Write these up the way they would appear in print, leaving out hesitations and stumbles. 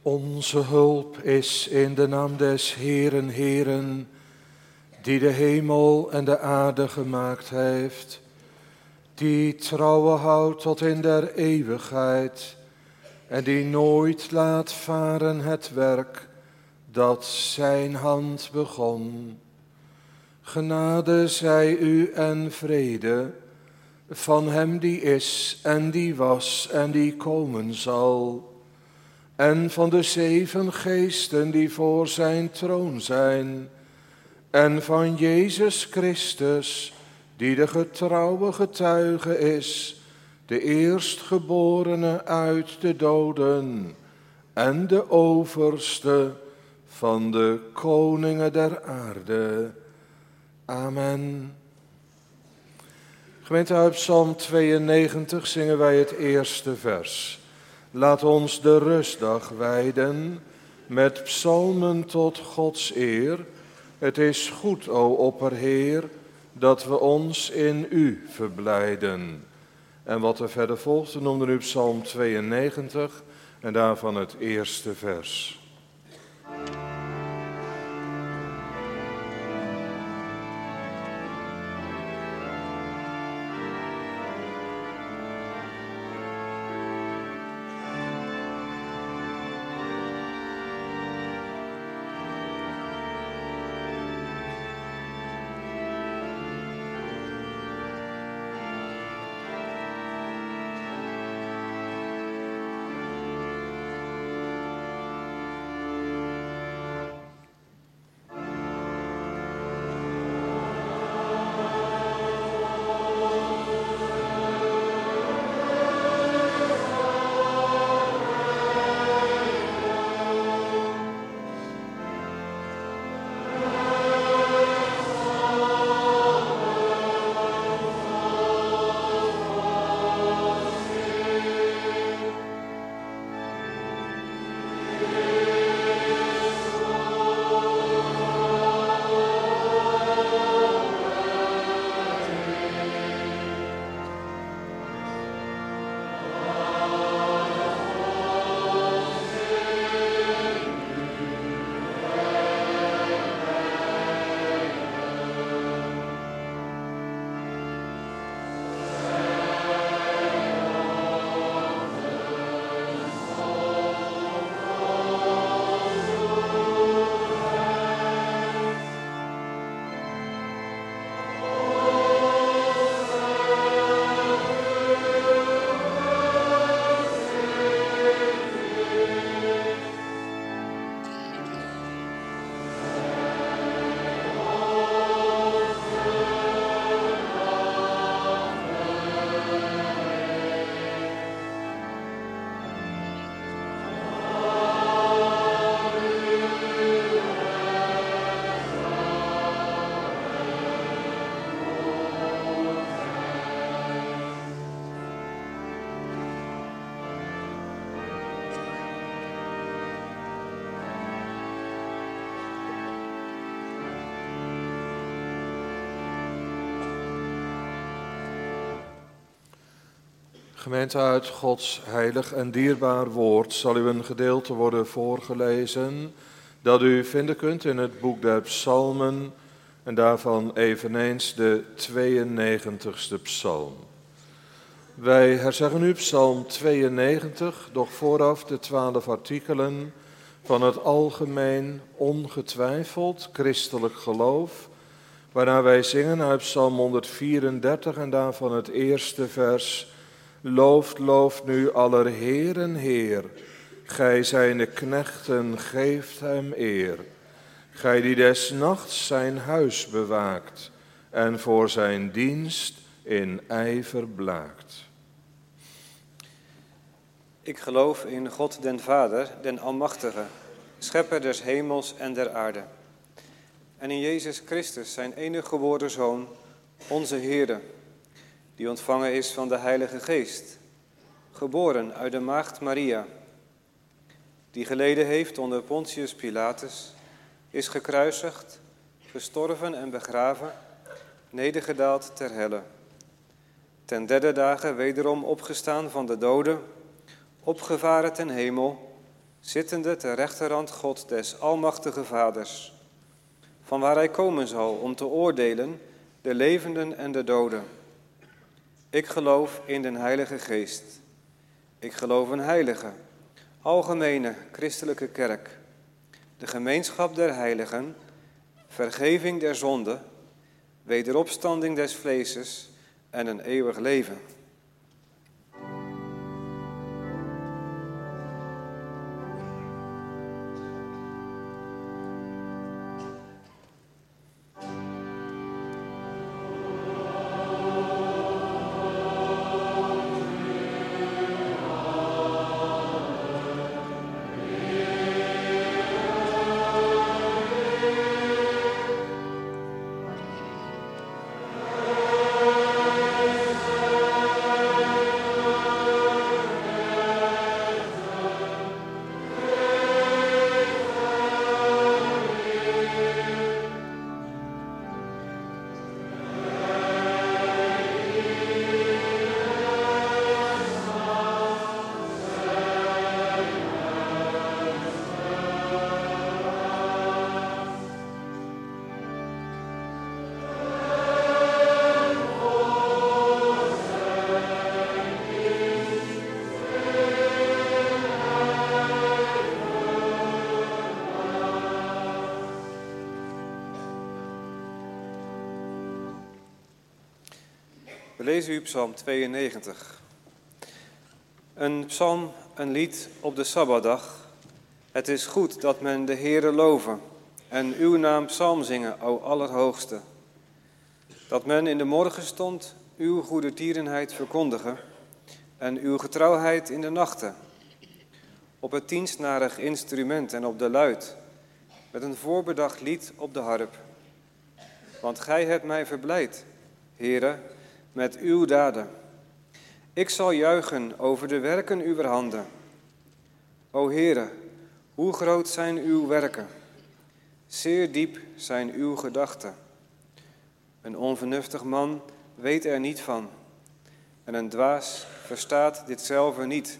Onze hulp is in de naam des Heeren, Heeren, die de hemel en de aarde gemaakt heeft, die trouwe houdt tot in der eeuwigheid en die nooit laat varen het werk dat zijn hand begon. Genade zij u en vrede van hem die is en die was en die komen zal, en van de 7 geesten die voor zijn troon zijn, en van Jezus Christus, die de getrouwe getuige is, de eerstgeborene uit de doden en de overste van de koningen der aarde. Amen. Gemeente, uit Psalm 92 zingen wij het eerste vers. Laat ons de rustdag wijden met psalmen tot Gods eer. Het is goed, o Opperheer, dat we ons in u verblijden. En wat er verder volgt, noemde u Psalm 92 en daarvan het eerste vers. Gemeente, uit Gods heilig en dierbaar woord zal u een gedeelte worden voorgelezen dat u vinden kunt in het boek der psalmen en daarvan eveneens de 92ste psalm. Wij herzeggen nu psalm 92, doch vooraf de 12 artikelen van het algemeen ongetwijfeld christelijk geloof, waarna wij zingen uit psalm 134 en daarvan het eerste vers. Looft, looft nu aller Heeren Heer, gij zijne knechten geeft hem eer. Gij die des nachts zijn huis bewaakt en voor zijn dienst in ijver blaakt. Ik geloof in God den Vader, den Almachtige, schepper des hemels en der aarde. En in Jezus Christus, zijn enige geboren Zoon, onze Heere, die ontvangen is van de Heilige Geest, geboren uit de maagd Maria, die geleden heeft onder Pontius Pilatus, is gekruisigd, gestorven en begraven, nedergedaald ter helle. Ten 3e dage wederom opgestaan van de doden, opgevaren ten hemel, zittende ter rechterhand God des almachtige Vaders, van waar hij komen zal om te oordelen de levenden en de doden. Ik geloof in den Heilige Geest. Ik geloof een heilige, algemene christelijke kerk, de gemeenschap der heiligen, vergeving der zonden, wederopstanding des vleeses en een eeuwig leven. We lezen u Psalm 92. Een psalm, een lied op de Sabbatdag. Het is goed dat men de Heere loven en uw naam psalm zingen, o Allerhoogste. Dat men in de morgenstond uw goedertierenheid verkondigen en uw getrouwheid in de nachten. Op het tiensnarig instrument en op de luit, met een voorbedacht lied op de harp. Want gij hebt mij verblijd, Heere, met uw daden. Ik zal juichen over de werken uwer handen. O Heere, hoe groot zijn uw werken? Zeer diep zijn uw gedachten. Een onvernuftig man weet er niet van, en een dwaas verstaat ditzelfde niet.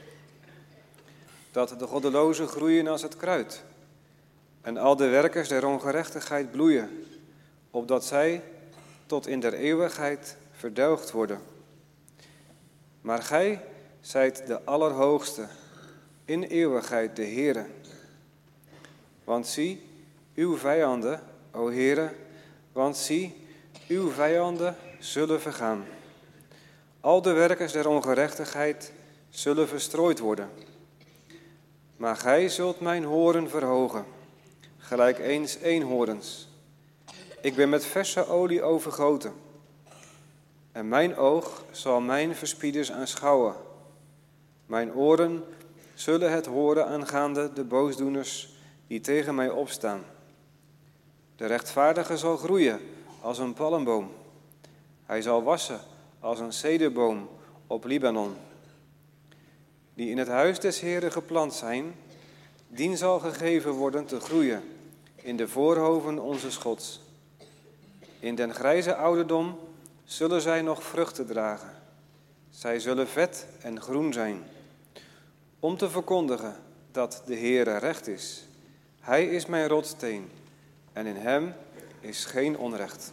Dat de goddelozen groeien als het kruid, en al de werkers der ongerechtigheid bloeien, opdat zij tot in der eeuwigheid verdelgd worden. Maar gij zijt de Allerhoogste, in eeuwigheid de Heere. Want zie, uw vijanden, o Heere, want zie, uw vijanden zullen vergaan. Al de werkers der ongerechtigheid zullen verstrooid worden. Maar gij zult mijn horen verhogen, gelijk eens eenhoorns. Ik ben met verse olie overgoten. En mijn oog zal mijn verspieders aanschouwen. Mijn oren zullen het horen aangaande de boosdoeners die tegen mij opstaan. De rechtvaardige zal groeien als een palmboom. Hij zal wassen als een cederboom op Libanon. Die in het huis des Heeren geplant zijn, dien zal gegeven worden te groeien in de voorhoven onzes Gods. In den grijze ouderdom zullen zij nog vruchten dragen. Zij zullen vet en groen zijn, om te verkondigen dat de Heere recht is. Hij is mijn rotssteen en in hem is geen onrecht.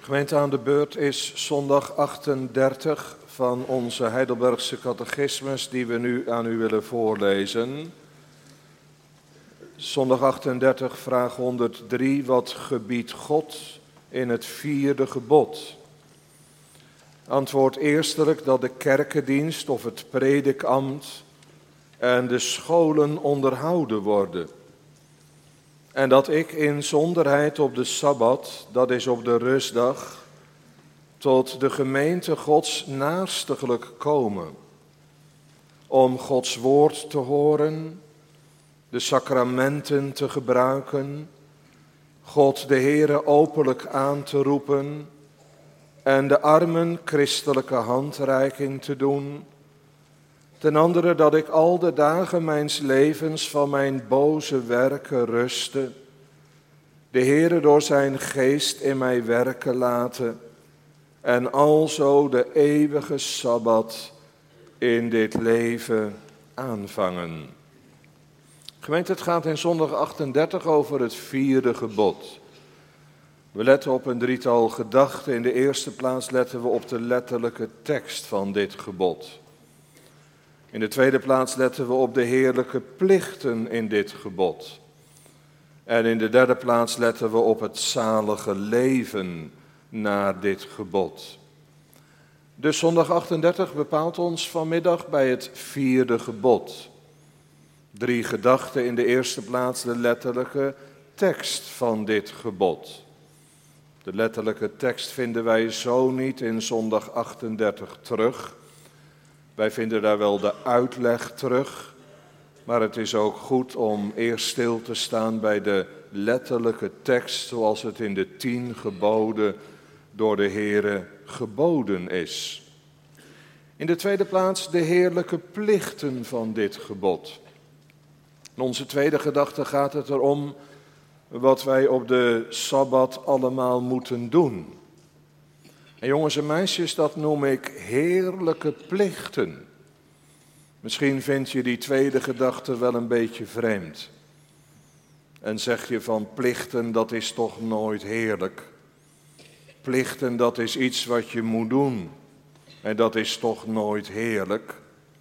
Gemeente, aan de beurt is zondag 38 van onze Heidelbergse catechismus die we nu aan u willen voorlezen. Zondag 38, vraag 103, wat gebiedt God in het 4e gebod? Antwoord eerstelijk dat de kerkendienst of het predikambt en de scholen onderhouden worden. En dat ik in zonderheid op de Sabbat, dat is op de rustdag, tot de gemeente Gods naarstiglijk komen. Om Gods woord te horen, de sacramenten te gebruiken, God de Heere openlijk aan te roepen en de armen christelijke handreiking te doen. Ten andere dat ik al de dagen mijns levens van mijn boze werken ruste, de Heere door zijn geest in mij werken laten en alzo de eeuwige Sabbat in dit leven aanvangen. Gemeente, het gaat in zondag 38 over het 4e gebod. We letten op een drietal gedachten. In de eerste plaats letten we op de letterlijke tekst van dit gebod. In de tweede plaats letten we op de heerlijke plichten in dit gebod. En in de derde plaats letten we op het zalige leven naar dit gebod. Dus zondag 38 bepaalt ons vanmiddag bij het 4e gebod. 3 gedachten, in de eerste plaats de letterlijke tekst van dit gebod. De letterlijke tekst vinden wij zo niet in zondag 38 terug. Wij vinden daar wel de uitleg terug, maar het is ook goed om eerst stil te staan bij de letterlijke tekst zoals het in de 10 geboden door de Heere geboden is. In de tweede plaats de heerlijke plichten van dit gebod. In onze tweede gedachte gaat het erom wat wij op de Sabbat allemaal moeten doen. En jongens en meisjes, dat noem ik heerlijke plichten. Misschien vind je die tweede gedachte wel een beetje vreemd. En zeg je van plichten, dat is toch nooit heerlijk. Plichten, dat is iets wat je moet doen. En dat is toch nooit heerlijk.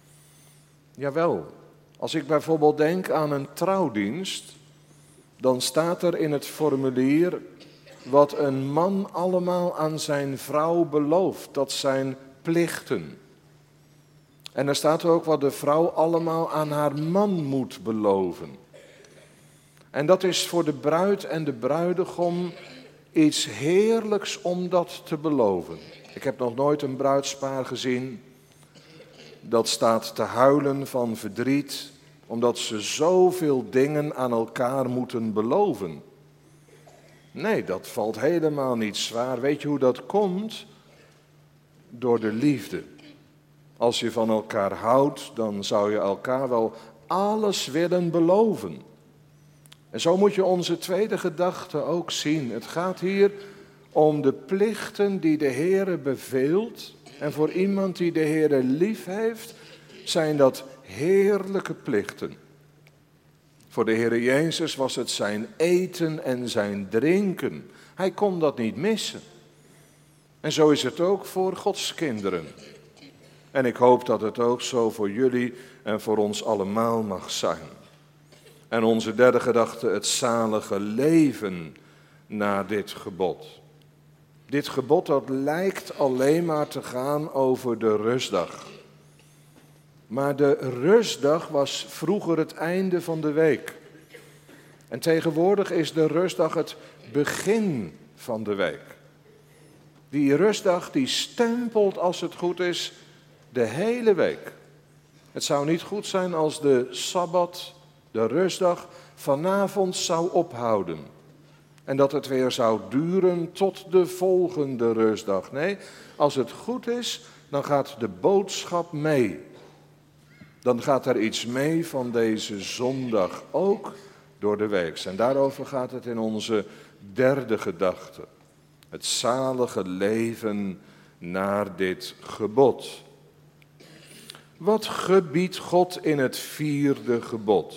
Jawel, als ik bijvoorbeeld denk aan een trouwdienst, dan staat er in het formulier wat een man allemaal aan zijn vrouw belooft. Dat zijn plichten. En er staat ook wat de vrouw allemaal aan haar man moet beloven. En dat is voor de bruid en de bruidegom iets heerlijks om dat te beloven. Ik heb nog nooit een bruidspaar gezien dat staat te huilen van verdriet, omdat ze zoveel dingen aan elkaar moeten beloven. Nee, dat valt helemaal niet zwaar. Weet je hoe dat komt? Door de liefde. Als je van elkaar houdt, dan zou je elkaar wel alles willen beloven. En zo moet je onze tweede gedachte ook zien. Het gaat hier om de plichten die de Heere beveelt. En voor iemand die de Heere lief heeft, zijn dat heerlijke plichten. Voor de Heere Jezus was het zijn eten en zijn drinken. Hij kon dat niet missen. En zo is het ook voor Gods kinderen. En ik hoop dat het ook zo voor jullie en voor ons allemaal mag zijn. En onze derde gedachte, het zalige leven na dit gebod. Dit gebod dat lijkt alleen maar te gaan over de rustdag. Maar de rustdag was vroeger het einde van de week. En tegenwoordig is de rustdag het begin van de week. Die rustdag die stempelt, als het goed is, de hele week. Het zou niet goed zijn als de Sabbat, de rustdag, vanavond zou ophouden. En dat het weer zou duren tot de volgende rustdag. Nee, als het goed is, dan gaat de boodschap mee. Dan gaat er iets mee van deze zondag, ook door de week. En daarover gaat het in onze derde gedachte. Het zalige leven naar dit gebod. Wat gebiedt God in het 4e gebod?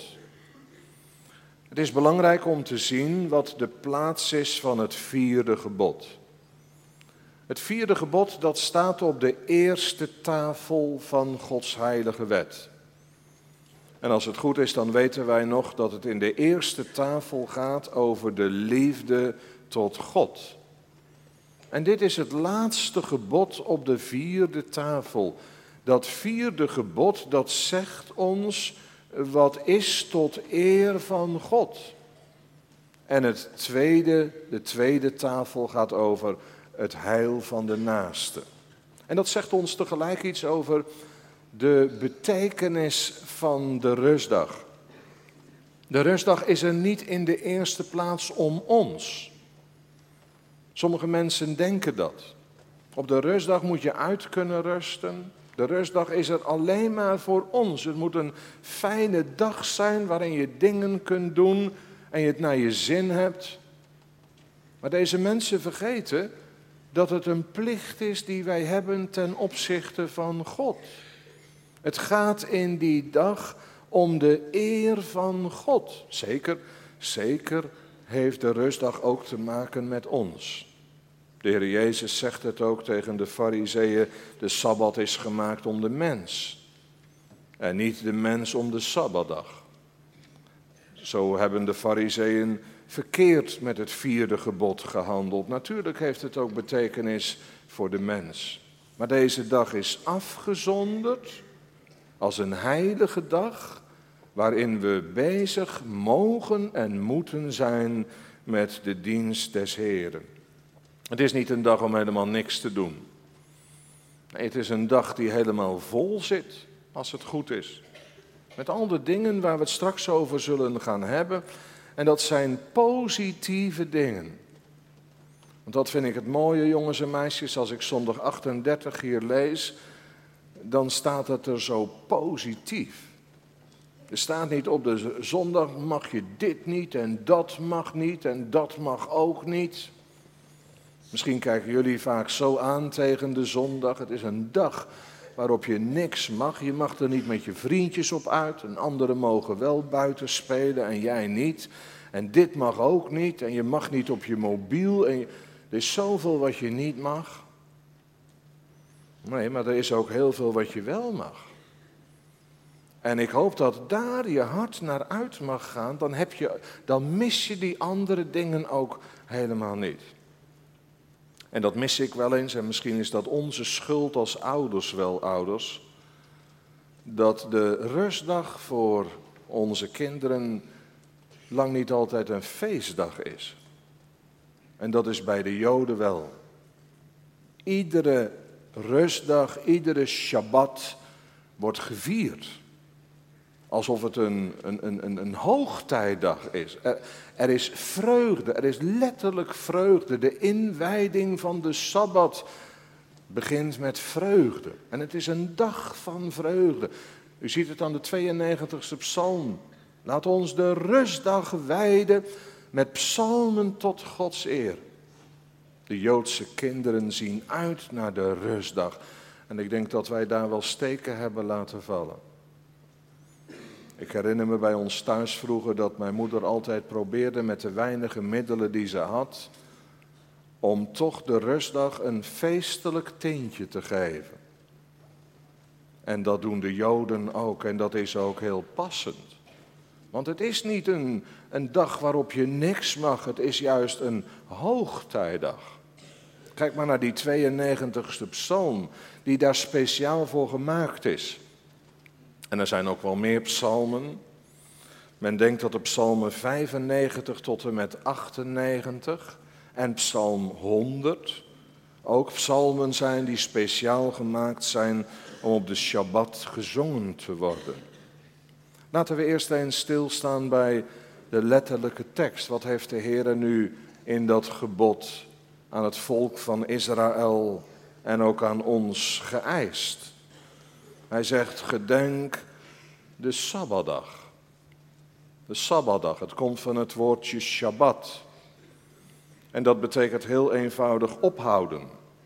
Het is belangrijk om te zien wat de plaats is van het 4e gebod. Het vierde gebod, dat staat op de eerste tafel van Gods heilige wet. En als het goed is, dan weten wij nog dat het in de eerste tafel gaat over de liefde tot God. En dit is het laatste gebod op de vierde tafel. Dat vierde gebod, dat zegt ons wat is tot eer van God. En de tweede tafel gaat over het heil van de naaste. En dat zegt ons tegelijk iets over de betekenis van de rustdag. De rustdag is er niet in de eerste plaats om ons. Sommige mensen denken dat. Op de rustdag moet je uit kunnen rusten. De rustdag is er alleen maar voor ons. Het moet een fijne dag zijn waarin je dingen kunt doen en je het naar je zin hebt. Maar deze mensen vergeten dat het een plicht is die wij hebben ten opzichte van God. Het gaat in die dag om de eer van God. Zeker heeft de rustdag ook te maken met ons. De Heer Jezus zegt het ook tegen de Farizeeën: de Sabbat is gemaakt om de mens. En niet de mens om de Sabbatdag. Zo hebben de Farizeeën verkeerd met het vierde gebod gehandeld. Natuurlijk heeft het ook betekenis voor de mens. Maar deze dag is afgezonderd als een heilige dag waarin we bezig mogen en moeten zijn met de dienst des Heeren. Het is niet een dag om helemaal niks te doen. Nee, het is een dag die helemaal vol zit, als het goed is. Met al de dingen waar we het straks over zullen gaan hebben. En dat zijn positieve dingen. Want dat vind ik het mooie, jongens en meisjes, als ik zondag 38 hier lees, dan staat het er zo positief. Er staat niet op de zondag mag je dit niet en dat mag niet en dat mag ook niet. Misschien kijken jullie vaak zo aan tegen de zondag. Het is een dag waarop je niks mag. Je mag er niet met je vriendjes op uit. En anderen mogen wel buiten spelen en jij niet. En dit mag ook niet. En je mag niet op je mobiel. Er is zoveel wat je niet mag. Nee, maar er is ook heel veel wat je wel mag. En ik hoop dat daar je hart naar uit mag gaan. Dan mis je die andere dingen ook helemaal niet. En dat mis ik wel eens, en misschien is dat onze schuld als ouders wel, ouders. Dat de rustdag voor onze kinderen lang niet altijd een feestdag is. En dat is bij de Joden wel. Iedere rustdag, iedere Shabbat wordt gevierd. Alsof het een hoogtijdag is. Er is vreugde, er is letterlijk vreugde. De inwijding van de Sabbat begint met vreugde. En het is een dag van vreugde. U ziet het aan de 92e psalm. Laat ons de rustdag wijden met psalmen tot Gods eer. De Joodse kinderen zien uit naar de rustdag. En ik denk dat wij daar wel steken hebben laten vallen. Ik herinner me bij ons thuis vroeger dat mijn moeder altijd probeerde met de weinige middelen die ze had, om toch de rustdag een feestelijk tintje te geven. En dat doen de Joden ook en dat is ook heel passend. Want het is niet een dag waarop je niks mag, het is juist een hoogtijdag. Kijk maar naar die 92e psalm, die daar speciaal voor gemaakt is. En er zijn ook wel meer psalmen. Men denkt dat de psalmen 95 tot en met 98 en psalm 100 ook psalmen zijn die speciaal gemaakt zijn om op de Shabbat gezongen te worden. Laten we eerst eens stilstaan bij de letterlijke tekst. Wat heeft de Heer nu in dat gebod aan het volk van Israël en ook aan ons geëist? Hij zegt, gedenk de Sabbatdag. De Sabbatdag, het komt van het woordje Shabbat. En dat betekent heel eenvoudig ophouden.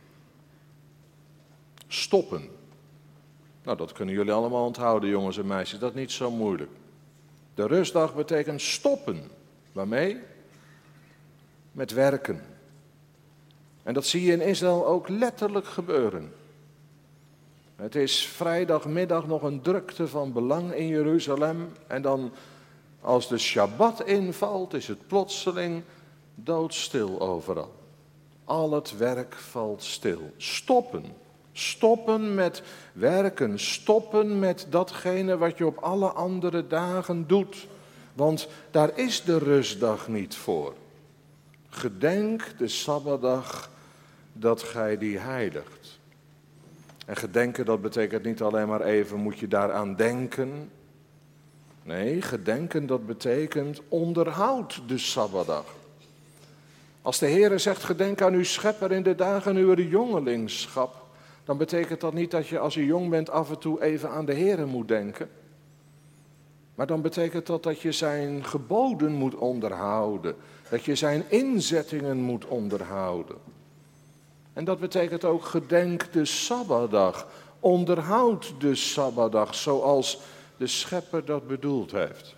Stoppen. Nou, dat kunnen jullie allemaal onthouden, jongens en meisjes. Dat is niet zo moeilijk. De rustdag betekent stoppen. Waarmee? Met werken. En dat zie je in Israël ook letterlijk gebeuren. Het is vrijdagmiddag nog een drukte van belang in Jeruzalem. En dan, als de Shabbat invalt, is het plotseling doodstil overal. Al het werk valt stil. Stoppen. Stoppen met werken. Stoppen met datgene wat je op alle andere dagen doet. Want daar is de rustdag niet voor. Gedenk de Sabbatdag dat gij die heiligt. En gedenken, dat betekent niet alleen maar even moet je daaraan denken. Nee, gedenken, dat betekent onderhoud de Sabbatdag. Als de Heere zegt, gedenk aan uw schepper in de dagen uw jongelingschap, dan betekent dat niet dat je als je jong bent af en toe even aan de Heere moet denken. Maar dan betekent dat je zijn geboden moet onderhouden. Dat je zijn inzettingen moet onderhouden. En dat betekent ook gedenk de Sabbatdag. Onderhoud de Sabbatdag zoals de Schepper dat bedoeld heeft.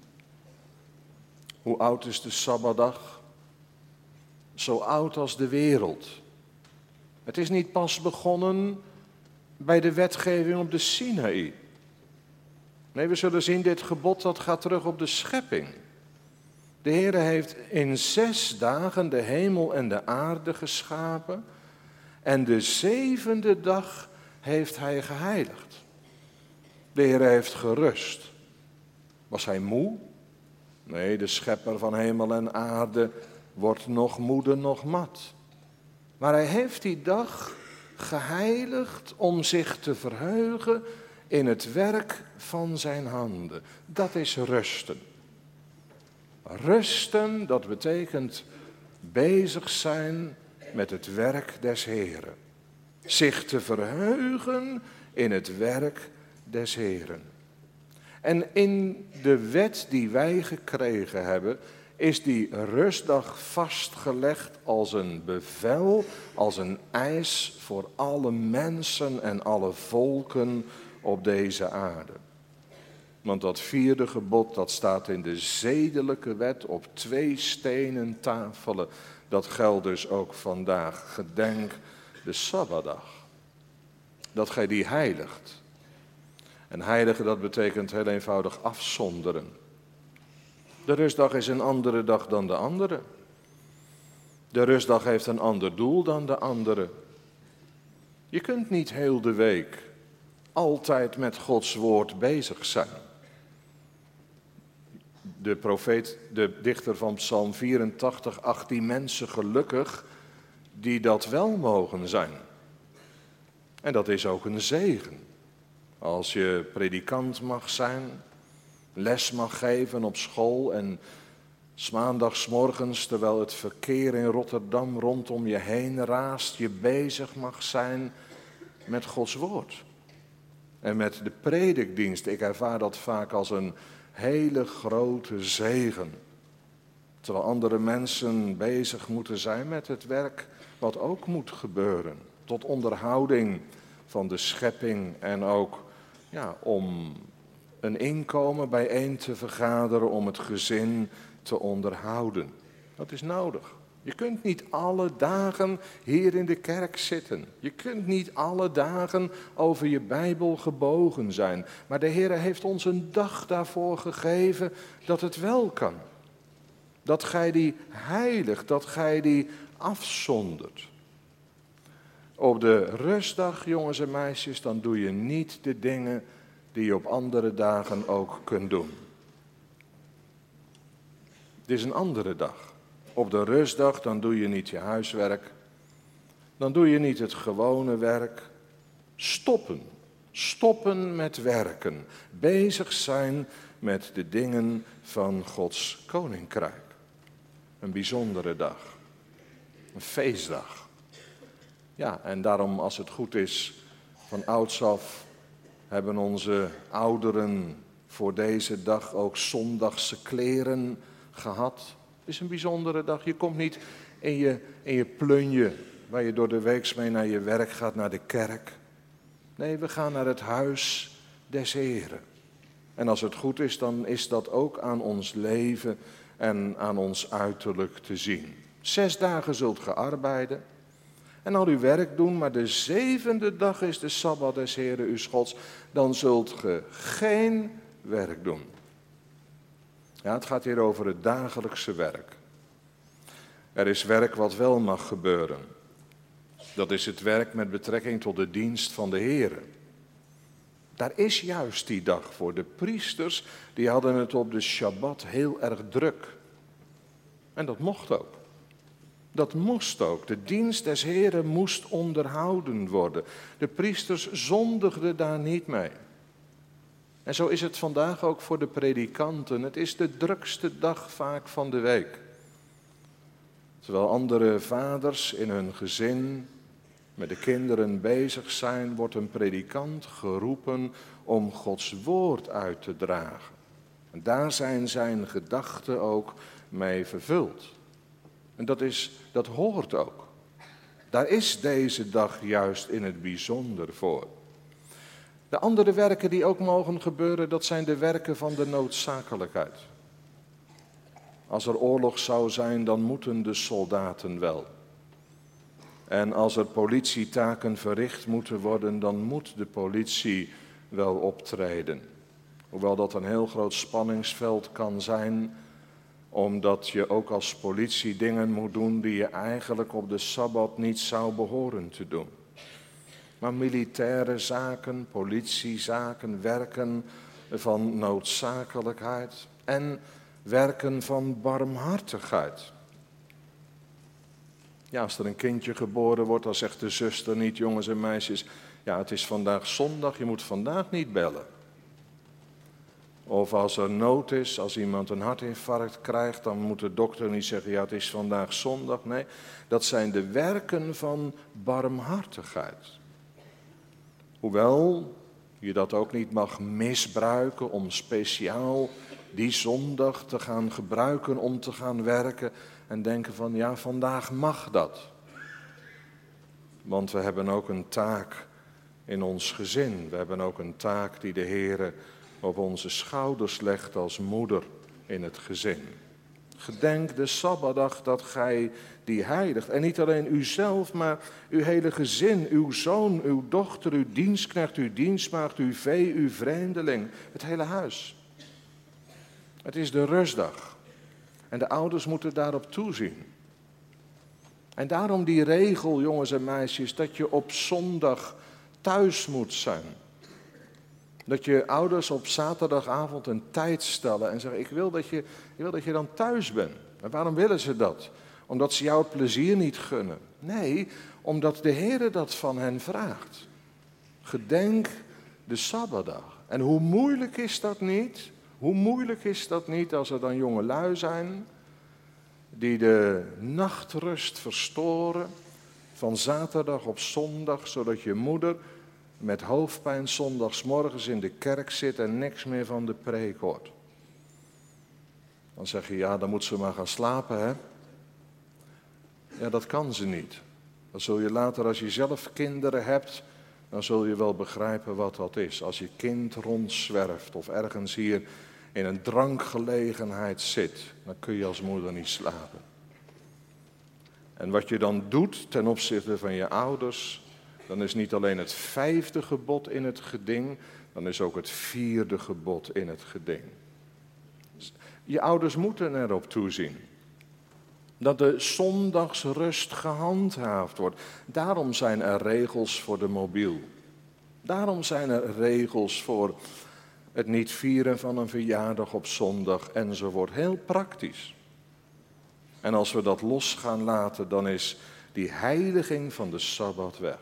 Hoe oud is de Sabbatdag? Zo oud als de wereld. Het is niet pas begonnen bij de wetgeving op de Sinaï. Nee, we zullen zien, dit gebod dat gaat terug op de schepping. De Heere heeft in 6 dagen de hemel en de aarde geschapen. En de 7e dag heeft hij geheiligd. De Heere heeft gerust. Was hij moe? Nee, de schepper van hemel en aarde wordt nog moede, nog mat. Maar hij heeft die dag geheiligd om zich te verheugen in het werk van zijn handen. Dat is rusten. Rusten, dat betekent bezig zijn met het werk des Heeren. Zich te verheugen in het werk des Heeren. En in de wet die wij gekregen hebben, is die rustdag vastgelegd als een bevel, als een eis voor alle mensen en alle volken op deze aarde. Want dat 4e gebod, dat staat in de zedelijke wet op 2 stenen tafelen. Dat geldt dus ook vandaag. Gedenk de Sabbatdag. Dat gij die heiligt. En heiligen, dat betekent heel eenvoudig afzonderen. De rustdag is een andere dag dan de andere. De rustdag heeft een ander doel dan de andere. Je kunt niet heel de week altijd met Gods woord bezig zijn. De profeet, de dichter van Psalm 84, acht die mensen gelukkig die dat wel mogen zijn. En dat is ook een zegen. Als je predikant mag zijn, les mag geven op school en 's maandagsmorgens, terwijl het verkeer in Rotterdam rondom je heen raast, je bezig mag zijn met Gods woord. En met de predikdienst, ik ervaar dat vaak als een hele grote zegen. Terwijl andere mensen bezig moeten zijn met het werk wat ook moet gebeuren. Tot onderhouding van de schepping en ook om een inkomen bijeen te vergaderen om het gezin te onderhouden. Dat is nodig. Je kunt niet alle dagen hier in de kerk zitten. Je kunt niet alle dagen over je Bijbel gebogen zijn. Maar de Heer heeft ons een dag daarvoor gegeven dat het wel kan. Dat gij die heiligt, dat gij die afzondert. Op de rustdag, jongens en meisjes, dan doe je niet de dingen die je op andere dagen ook kunt doen. Dit is een andere dag. Op de rustdag, dan doe je niet je huiswerk. Dan doe je niet het gewone werk. Stoppen. Stoppen met werken. Bezig zijn met de dingen van Gods koninkrijk. Een bijzondere dag. Een feestdag. Ja, en daarom als het goed is, van ouds af hebben onze ouderen voor deze dag ook zondagse kleren gehad. Het is een bijzondere dag. Je komt niet in je plunje, waar je door de week mee naar je werk gaat, naar de kerk. Nee, we gaan naar het huis des Heren. En als het goed is, dan is dat ook aan ons leven en aan ons uiterlijk te zien. 6 dagen zult ge arbeiden. en al uw werk doen, maar de zevende dag is de Sabbat des Heeren uw Gods. Dan zult ge geen werk doen. Ja, het gaat hier over het dagelijkse werk. Er is werk wat wel mag gebeuren. Dat is het werk met betrekking tot de dienst van de Heere. Daar is juist die dag voor. De priesters, die hadden het op de Shabbat heel erg druk. En dat mocht ook. Dat moest ook. De dienst des Heeren moest onderhouden worden. De priesters zondigden daar niet mee. En zo is het vandaag ook voor de predikanten. Het is de drukste dag vaak van de week. Terwijl andere vaders in hun gezin met de kinderen bezig zijn, wordt een predikant geroepen om Gods woord uit te dragen. En daar zijn zijn gedachten ook mee vervuld. En dat hoort ook. Daar is deze dag juist in het bijzonder voor. De andere werken die ook mogen gebeuren, dat zijn de werken van de noodzakelijkheid. Als er oorlog zou zijn, dan moeten de soldaten wel. En als er politietaken verricht moeten worden, dan moet de politie wel optreden. Hoewel dat een heel groot spanningsveld kan zijn, omdat je ook als politie dingen moet doen die je eigenlijk op de Sabbat niet zou behoren te doen. Maar militaire zaken, politiezaken, werken van noodzakelijkheid en werken van barmhartigheid. Ja, als er een kindje geboren wordt, dan zegt de zuster niet, jongens en meisjes, ja, het is vandaag zondag, je moet vandaag niet bellen. Of als er nood is, als iemand een hartinfarct krijgt, dan moet de dokter niet zeggen, ja, het is vandaag zondag. Nee, dat zijn de werken van barmhartigheid. Hoewel je dat ook niet mag misbruiken om speciaal die zondag te gaan gebruiken om te gaan werken en denken van ja, vandaag mag dat. Want we hebben ook een taak in ons gezin. We hebben ook een taak die de Heere op onze schouders legt als moeder in het gezin. Gedenk de Sabbatdag dat gij die heiligt. En niet alleen uzelf, maar uw hele gezin, uw zoon, uw dochter, uw dienstknecht, uw dienstmaagd, uw vee, uw vreemdeling. Het hele huis. Het is de rustdag. En de ouders moeten daarop toezien. En daarom die regel, jongens en meisjes, dat je op zondag thuis moet zijn. Dat je ouders op zaterdagavond een tijd stellen en zeggen, ik wil dat je dan thuis bent. En waarom willen ze dat? Omdat ze jou het plezier niet gunnen. Nee, omdat de Heere dat van hen vraagt. Gedenk de Sabbatdag. En hoe moeilijk is dat niet? Hoe moeilijk is dat niet als er dan jongelui zijn die de nachtrust verstoren van zaterdag op zondag, zodat je moeder met hoofdpijn zondagsmorgens in de kerk zit en niks meer van de preek hoort. Dan zeg je, ja, dan moet ze maar gaan slapen, hè. Ja, dat kan ze niet. Dan zul je later, als je zelf kinderen hebt, dan zul je wel begrijpen wat dat is. Als je kind rondzwerft of ergens hier in een drankgelegenheid zit, dan kun je als moeder niet slapen. En wat je dan doet ten opzichte van je ouders, dan is niet alleen het 5e gebod in het geding, dan is ook het 4e gebod in het geding. Je ouders moeten erop toezien dat de zondagsrust gehandhaafd wordt. Daarom zijn er regels voor de mobiel. Daarom zijn er regels voor het niet vieren van een verjaardag op zondag enzovoort. Heel praktisch. En als we dat los gaan laten, dan is die heiliging van de Sabbat weg.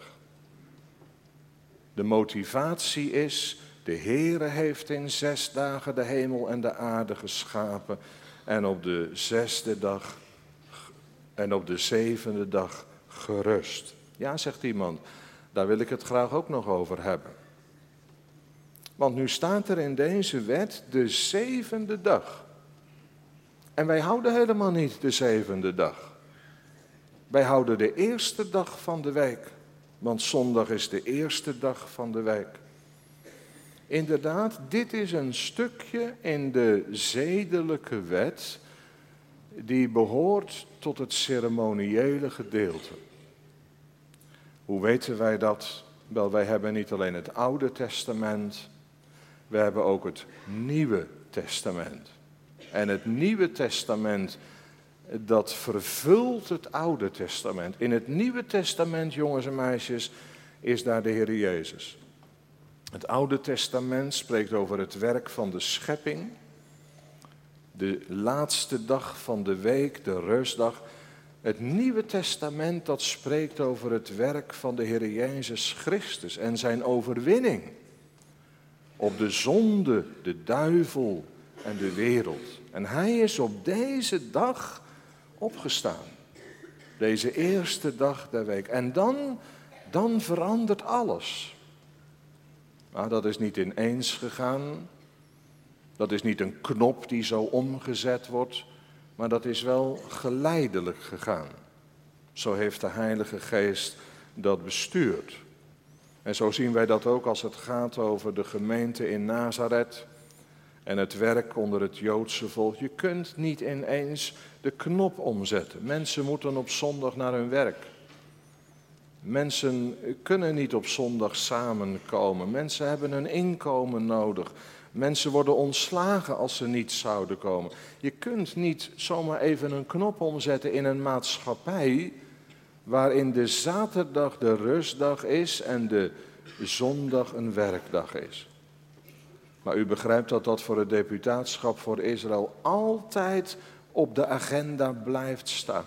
De motivatie is, de Heere heeft in 6 dagen de hemel en de aarde geschapen en op de 6e dag en op de 7e dag gerust. Ja, zegt iemand, daar wil ik het graag ook nog over hebben. Want nu staat er in deze wet de 7e dag. En wij houden helemaal niet de 7e dag. Wij houden de eerste dag van de week. Want zondag is de eerste dag van de week. Inderdaad, dit is een stukje in de zedelijke wet die behoort tot het ceremoniële gedeelte. Hoe weten wij dat? Wel, wij hebben niet alleen het Oude Testament, we hebben ook het Nieuwe Testament. En het Nieuwe Testament, dat vervult het Oude Testament. In het Nieuwe Testament, jongens en meisjes, is daar de Heer Jezus. Het Oude Testament spreekt over het werk van de schepping. De laatste dag van de week, de rustdag. Het Nieuwe Testament dat spreekt over het werk van de Heer Jezus Christus en zijn overwinning op de zonde, de duivel en de wereld. En hij is op deze dag opgestaan. Deze eerste dag der week. En dan verandert alles. Maar dat is niet ineens gegaan. Dat is niet een knop die zo omgezet wordt. Maar dat is wel geleidelijk gegaan. Zo heeft de Heilige Geest dat bestuurd. En zo zien wij dat ook als het gaat over de gemeente in Nazareth en het werk onder het Joodse volk. Je kunt niet ineens de knop omzetten. Mensen moeten op zondag naar hun werk. Mensen kunnen niet op zondag samenkomen. Mensen hebben een inkomen nodig. Mensen worden ontslagen als ze niet zouden komen. Je kunt niet zomaar even een knop omzetten in een maatschappij waarin de zaterdag de rustdag is en de zondag een werkdag is. Maar u begrijpt dat dat voor het deputaatschap voor Israël altijd op de agenda blijft staan.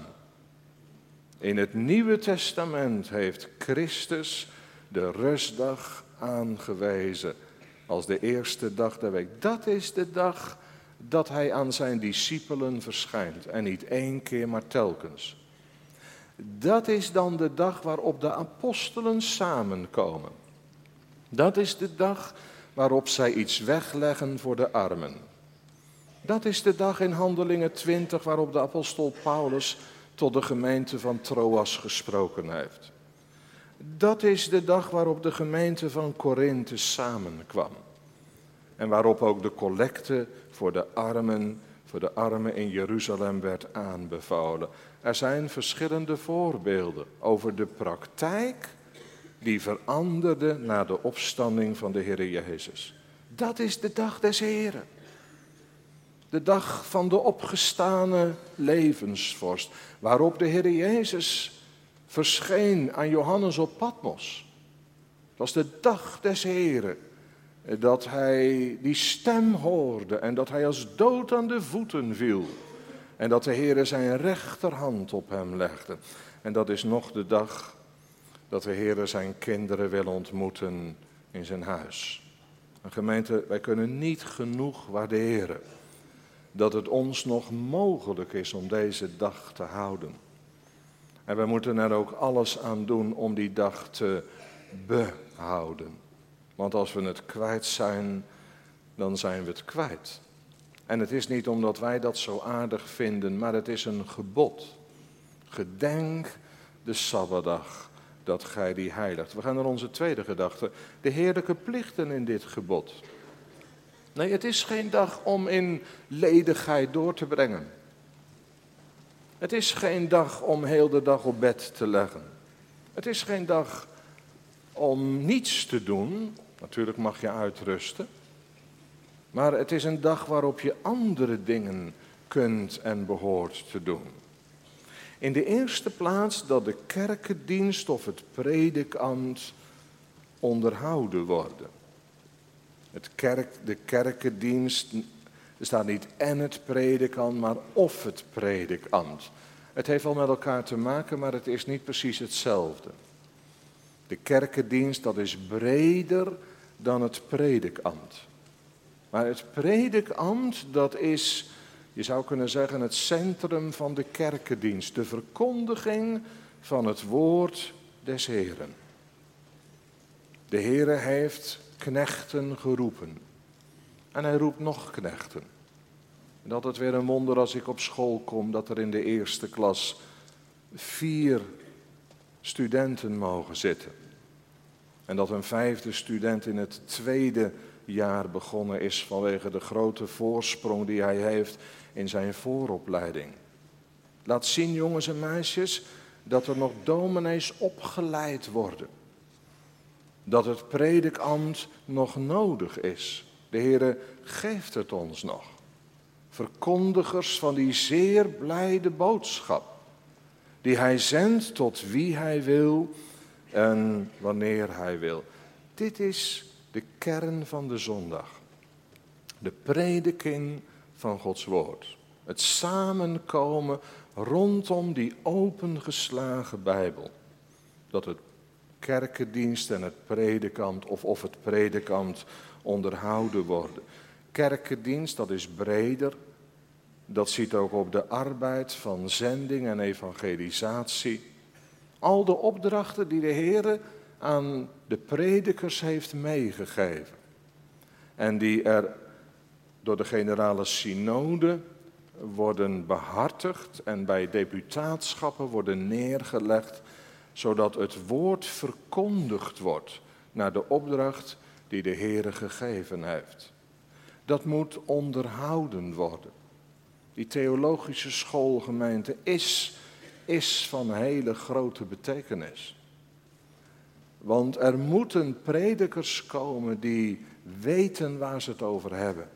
In het Nieuwe Testament heeft Christus de rustdag aangewezen als de eerste dag der week. Dat is de dag dat hij aan zijn discipelen verschijnt. En niet één keer, maar telkens. Dat is dan de dag waarop de apostelen samenkomen. Dat is de dag waarop zij iets wegleggen voor de armen. Dat is de dag in Handelingen 20 waarop de apostel Paulus tot de gemeente van Troas gesproken heeft. Dat is de dag waarop de gemeente van Korinthe samenkwam. En waarop ook de collecte voor de armen in Jeruzalem werd aanbevolen. Er zijn verschillende voorbeelden over de praktijk die veranderde na de opstanding van de Heer Jezus. Dat is de dag des Heren. De dag van de opgestane levensvorst, waarop de Heer Jezus verscheen aan Johannes op Patmos. Het was de dag des Heren, dat hij die stem hoorde en dat hij als dood aan de voeten viel. En dat de Heer zijn rechterhand op hem legde. En dat is nog de dag dat de Heer zijn kinderen wil ontmoeten in zijn huis. En gemeente, wij kunnen niet genoeg waarderen dat het ons nog mogelijk is om deze dag te houden. En we moeten er ook alles aan doen om die dag te behouden. Want als we het kwijt zijn, dan zijn we het kwijt. En het is niet omdat wij dat zo aardig vinden, maar het is een gebod. Gedenk de Sabbatdag, dat gij die heiligt. We gaan naar onze tweede gedachte. De heerlijke plichten in dit gebod. Nee, het is geen dag om in ledigheid door te brengen. Het is geen dag om heel de dag op bed te leggen. Het is geen dag om niets te doen. Natuurlijk mag je uitrusten. Maar het is een dag waarop je andere dingen kunt en behoort te doen. In de eerste plaats dat de kerkendienst of het predikambt onderhouden worden. De kerkendienst, er staat niet en het predikambt, maar of het predikambt. Het heeft wel met elkaar te maken, maar het is niet precies hetzelfde. De kerkendienst, dat is breder dan het predikambt. Maar het predikambt, dat is, je zou kunnen zeggen, het centrum van de kerkendienst. De verkondiging van het woord des Heren. De Heere heeft knechten geroepen. En hij roept nog knechten. En dat is weer een wonder als ik op school kom, dat er in de eerste klas 4 studenten mogen zitten. En dat een 5e student in het 2e jaar begonnen is vanwege de grote voorsprong die hij heeft in zijn vooropleiding. Laat zien, jongens en meisjes, dat er nog dominees opgeleid worden. Dat het predikambt nog nodig is. De Heere geeft het ons nog. Verkondigers van die zeer blijde boodschap. Die hij zendt tot wie hij wil en wanneer hij wil. Dit is de kern van de zondag. De prediking van Gods woord. Het samenkomen rondom die opengeslagen Bijbel. Dat het kerkendienst en het predikambt of het predikambt onderhouden worden. Kerkendienst, dat is breder. Dat ziet ook op de arbeid van zending en evangelisatie. Al de opdrachten die de Heere aan de predikers heeft meegegeven. En die er door de generale synode worden behartigd en bij deputaatschappen worden neergelegd, zodat het woord verkondigd wordt naar de opdracht die de Heere gegeven heeft. Dat moet onderhouden worden. Die theologische schoolgemeente is van hele grote betekenis. Want er moeten predikers komen die weten waar ze het over hebben.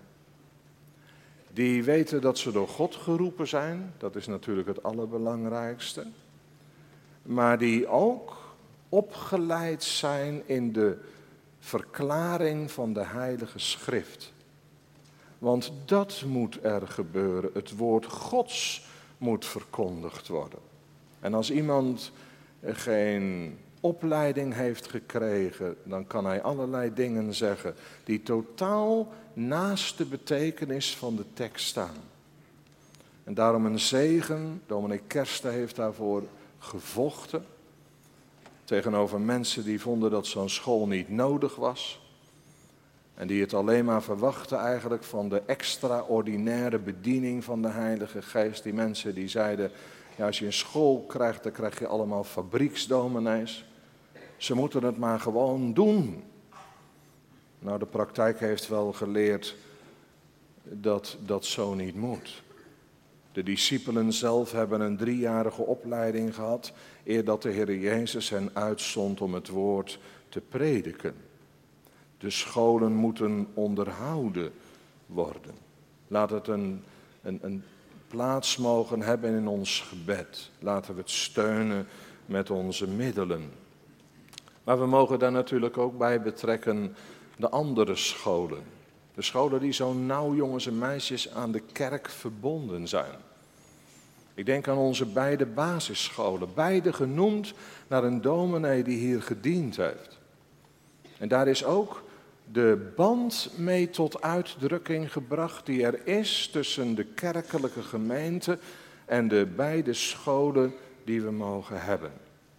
Die weten dat ze door God geroepen zijn, dat is natuurlijk het allerbelangrijkste. Maar die ook opgeleid zijn in de verklaring van de Heilige Schrift. Want dat moet er gebeuren. Het woord Gods moet verkondigd worden. En als iemand geen opleiding heeft gekregen, dan kan hij allerlei dingen zeggen die totaal naast de betekenis van de tekst staan. En daarom een zegen, dominee Kersten heeft daarvoor gevochten. Tegenover mensen die vonden dat zo'n school niet nodig was. En die het alleen maar verwachten eigenlijk van de extraordinaire bediening van de Heilige Geest. Die mensen die zeiden, ja, als je een school krijgt, dan krijg je allemaal fabrieksdominees. Ze moeten het maar gewoon doen. Nou, de praktijk heeft wel geleerd dat dat zo niet moet. De discipelen zelf hebben een 3-jarige opleiding gehad, eer dat de Heer Jezus hen uitzond om het woord te prediken. De scholen moeten onderhouden worden. Laat het een plaats mogen hebben in ons gebed. Laten we het steunen met onze middelen. Maar we mogen daar natuurlijk ook bij betrekken de andere scholen. De scholen die zo nauw, jongens en meisjes, aan de kerk verbonden zijn. Ik denk aan onze beide basisscholen, beide genoemd naar een dominee die hier gediend heeft. En daar is ook de band mee tot uitdrukking gebracht die er is tussen de kerkelijke gemeente en de beide scholen die we mogen hebben.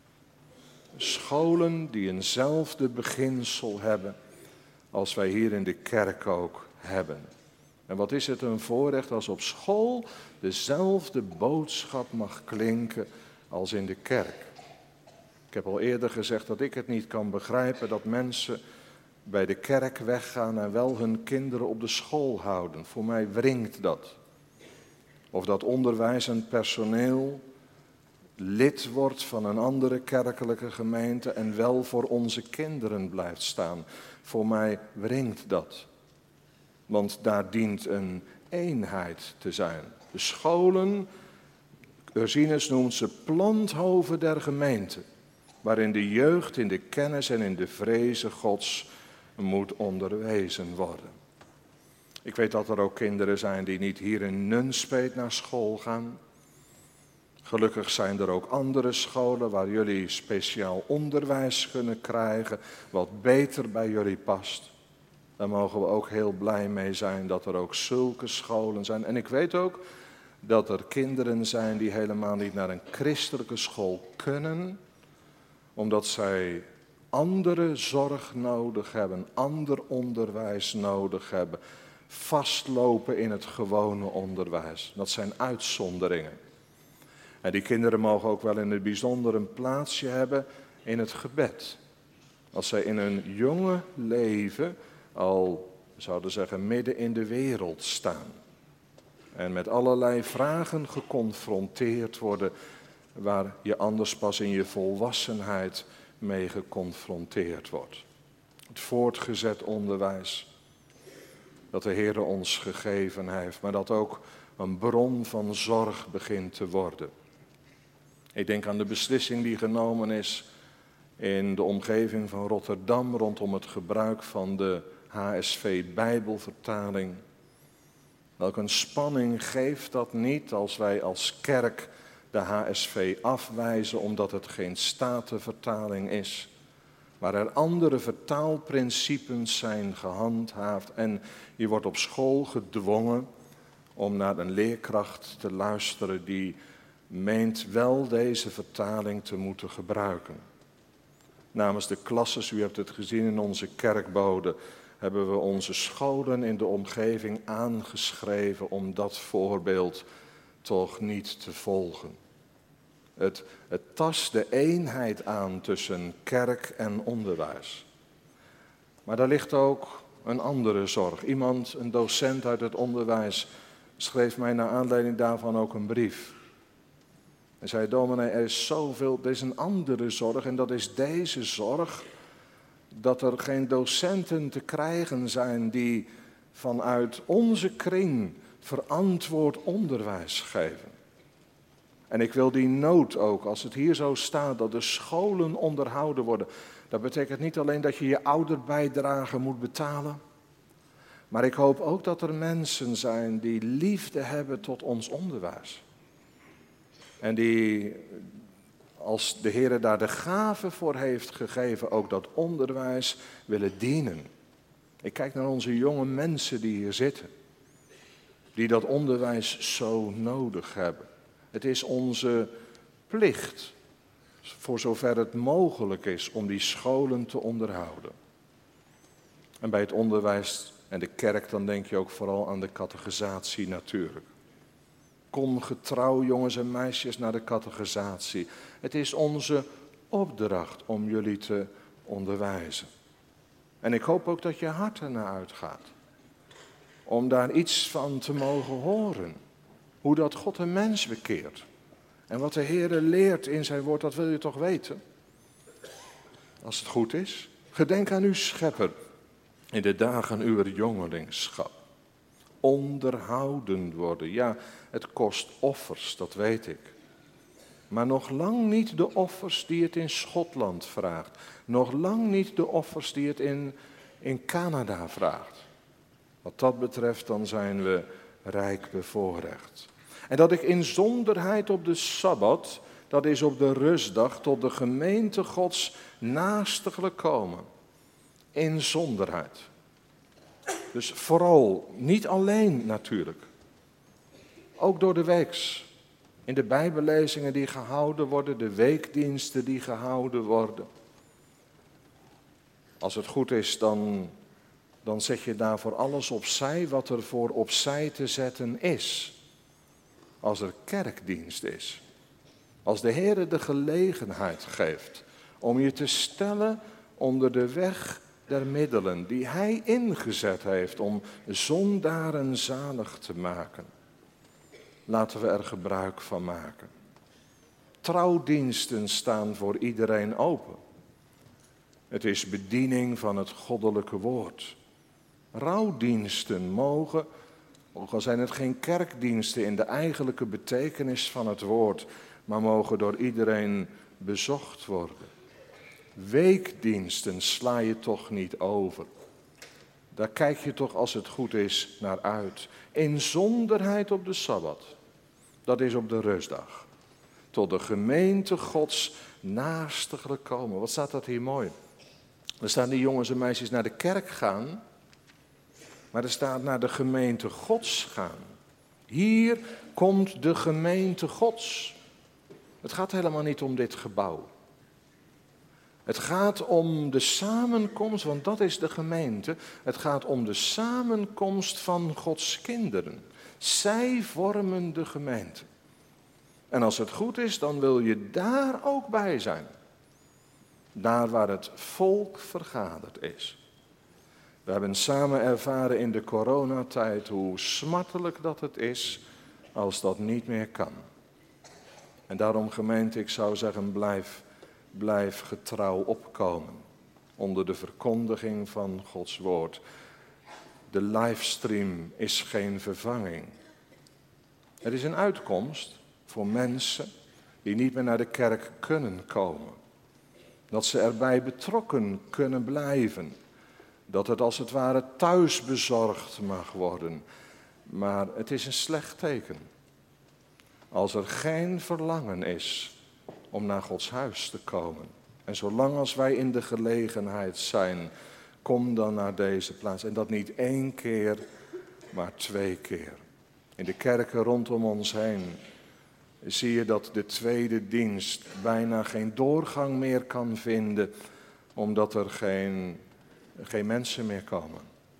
Scholen die eenzelfde beginsel hebben als wij hier in de kerk ook hebben. En wat is het een voorrecht als op school dezelfde boodschap mag klinken als in de kerk. Ik heb al eerder gezegd dat ik het niet kan begrijpen dat mensen bij de kerk weggaan en wel hun kinderen op de school houden. Voor mij wringt dat. Of dat onderwijzend personeel lid wordt van een andere kerkelijke gemeente en wel voor onze kinderen blijft staan. Voor mij wringt dat. Want daar dient een eenheid te zijn. De scholen, Ursinus noemt ze planthoven der gemeente, waarin de jeugd in de kennis en in de vrezen Gods moet onderwezen worden. Ik weet dat er ook kinderen zijn die niet hier in Nunspeet naar school gaan. Gelukkig zijn er ook andere scholen waar jullie speciaal onderwijs kunnen krijgen, wat beter bij jullie past. Daar mogen we ook heel blij mee zijn dat er ook zulke scholen zijn. En ik weet ook dat er kinderen zijn die helemaal niet naar een christelijke school kunnen, omdat zij andere zorg nodig hebben, ander onderwijs nodig hebben, vastlopen in het gewone onderwijs. Dat zijn uitzonderingen. En die kinderen mogen ook wel in het bijzonder een plaatsje hebben in het gebed. Als zij in hun jonge leven al, zouden zeggen, midden in de wereld staan. En met allerlei vragen geconfronteerd worden, waar je anders pas in je volwassenheid mee geconfronteerd wordt. Het voortgezet onderwijs dat de Heer ons gegeven heeft, maar dat ook een bron van zorg begint te worden. Ik denk aan de beslissing die genomen is in de omgeving van Rotterdam rondom het gebruik van de HSV-Bijbelvertaling. Welk een spanning geeft dat niet als wij als kerk de HSV afwijzen omdat het geen statenvertaling is, maar er andere vertaalprincipes zijn gehandhaafd en je wordt op school gedwongen om naar een leerkracht te luisteren die meent wel deze vertaling te moeten gebruiken. Namens de klasses, u hebt het gezien in onze kerkbode, hebben we onze scholen in de omgeving aangeschreven om dat voorbeeld toch niet te volgen. Het tast de eenheid aan tussen kerk en onderwijs. Maar daar ligt ook een andere zorg. Iemand, een docent uit het onderwijs, schreef mij naar aanleiding daarvan ook een brief. Hij zei, dominee, er is een andere zorg en dat is deze zorg dat er geen docenten te krijgen zijn die vanuit onze kring verantwoord onderwijs geven. En ik wil die nood ook, als het hier zo staat, dat de scholen onderhouden worden. Dat betekent niet alleen dat je je ouderbijdrage moet betalen. Maar ik hoop ook dat er mensen zijn die liefde hebben tot ons onderwijs. En die, als de Heer daar de gave voor heeft gegeven, ook dat onderwijs willen dienen. Ik kijk naar onze jonge mensen die hier zitten. Die dat onderwijs zo nodig hebben. Het is onze plicht, voor zover het mogelijk is, om die scholen te onderhouden. En bij het onderwijs en de kerk, dan denk je ook vooral aan de catechisatie natuurlijk. Kom getrouw, jongens en meisjes, naar de catechisatie. Het is onze opdracht om jullie te onderwijzen. En ik hoop ook dat je hart ernaar uitgaat. Om daar iets van te mogen horen. Hoe dat God een mens bekeert. En wat de Heer leert in zijn woord, dat wil je toch weten? Als het goed is. Gedenk aan uw schepper in de dagen uw jongelingschap. Onderhouden worden. Ja, het kost offers, dat weet ik. Maar nog lang niet de offers die het in Schotland vraagt. Nog lang niet de offers die het in Canada vraagt. Wat dat betreft, dan zijn we rijk bevoorrecht. En dat ik in zonderheid op de Sabbat, dat is op de rustdag, tot de gemeente Gods naastiglijk komen. In zonderheid. Dus vooral, niet alleen natuurlijk. Ook door de weeks. In de bijbellezingen die gehouden worden, de weekdiensten die gehouden worden. Als het goed is, dan zet je daarvoor alles opzij wat er voor opzij te zetten is. Als er kerkdienst is. Als de Heer de gelegenheid geeft om je te stellen onder de weg der middelen die Hij ingezet heeft om zondaren zalig te maken. Laten we er gebruik van maken. Trouwdiensten staan voor iedereen open. Het is bediening van het goddelijke woord. Rouwdiensten mogen, ook al zijn het geen kerkdiensten in de eigenlijke betekenis van het woord, maar mogen door iedereen bezocht worden. Weekdiensten sla je toch niet over. Daar kijk je toch als het goed is naar uit. Inzonderheid op de Sabbat, dat is op de rustdag. Tot de gemeente Gods naastiglijk komen. Wat staat dat hier mooi? Er staan die jongens en meisjes naar de kerk gaan, maar er staat naar de gemeente Gods gaan. Hier komt de gemeente Gods. Het gaat helemaal niet om dit gebouw. Het gaat om de samenkomst, want dat is de gemeente. Het gaat om de samenkomst van Gods kinderen. Zij vormen de gemeente. En als het goed is, dan wil je daar ook bij zijn. Daar waar het volk vergaderd is. We hebben samen ervaren in de coronatijd hoe smartelijk dat het is als dat niet meer kan. En daarom gemeente, ik zou zeggen, blijf getrouw opkomen onder de verkondiging van Gods woord. De livestream is geen vervanging. Het is een uitkomst voor mensen die niet meer naar de kerk kunnen komen. Dat ze erbij betrokken kunnen blijven. Dat het als het ware thuis bezorgd mag worden. Maar het is een slecht teken. Als er geen verlangen is om naar Gods huis te komen. En zolang als wij in de gelegenheid zijn, kom dan naar deze plaats. En dat niet 1 keer, maar 2 keer. In de kerken rondom ons heen zie je dat de tweede dienst bijna geen doorgang meer kan vinden, omdat er geen mensen meer komen.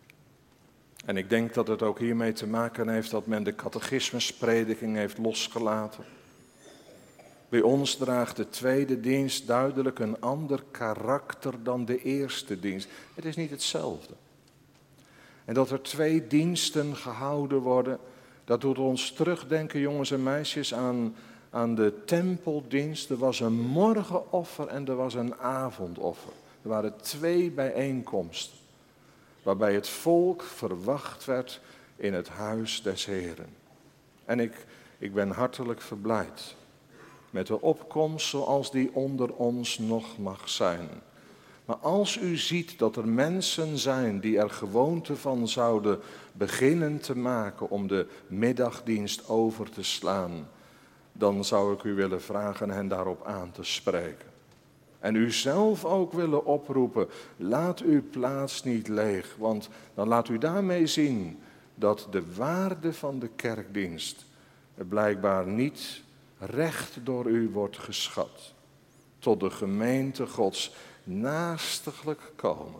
En ik denk dat het ook hiermee te maken heeft dat men de catechismusprediking heeft losgelaten. Bij ons draagt de tweede dienst duidelijk een ander karakter dan de eerste dienst. Het is niet hetzelfde. En dat er 2 diensten gehouden worden, dat doet ons terugdenken, jongens en meisjes, aan de tempeldienst. Er was een morgenoffer en er was een avondoffer. Er waren 2 bijeenkomsten, waarbij het volk verwacht werd in het huis des Heren. En ik ben hartelijk verblijd met de opkomst zoals die onder ons nog mag zijn. Maar als u ziet dat er mensen zijn die er gewoonte van zouden beginnen te maken om de middagdienst over te slaan, dan zou ik u willen vragen hen daarop aan te spreken. En u zelf ook willen oproepen, laat uw plaats niet leeg, want dan laat u daarmee zien dat de waarde van de kerkdienst blijkbaar niet recht door u wordt geschat. Tot de gemeente Gods naastiglijk komen.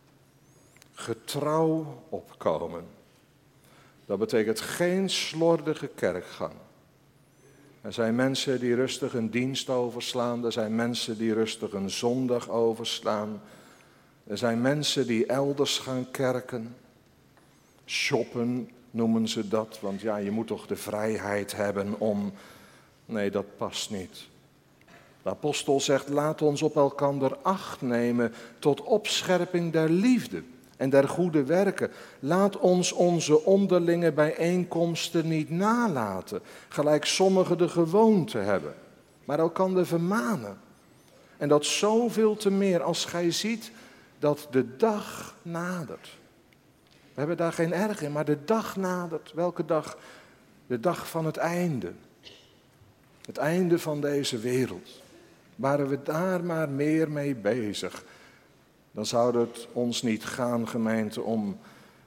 Getrouw opkomen. Dat betekent geen slordige kerkgang. Er zijn mensen die rustig een dienst overslaan. Er zijn mensen die rustig een zondag overslaan. Er zijn mensen die elders gaan kerken. Shoppen noemen ze dat. Want ja, je moet toch de vrijheid hebben om... Nee, dat past niet. De apostel zegt, laat ons op elkander acht nemen tot opscherping der liefde en der goede werken. Laat ons onze onderlinge bijeenkomsten niet nalaten, gelijk sommigen de gewoonte hebben, maar elkander vermanen. En dat zoveel te meer als gij ziet dat de dag nadert. We hebben daar geen erg in, maar de dag nadert. Welke dag? De dag van het einde. Het einde van deze wereld. Waren we daar maar meer mee bezig, dan zou het ons niet gaan, gemeente, om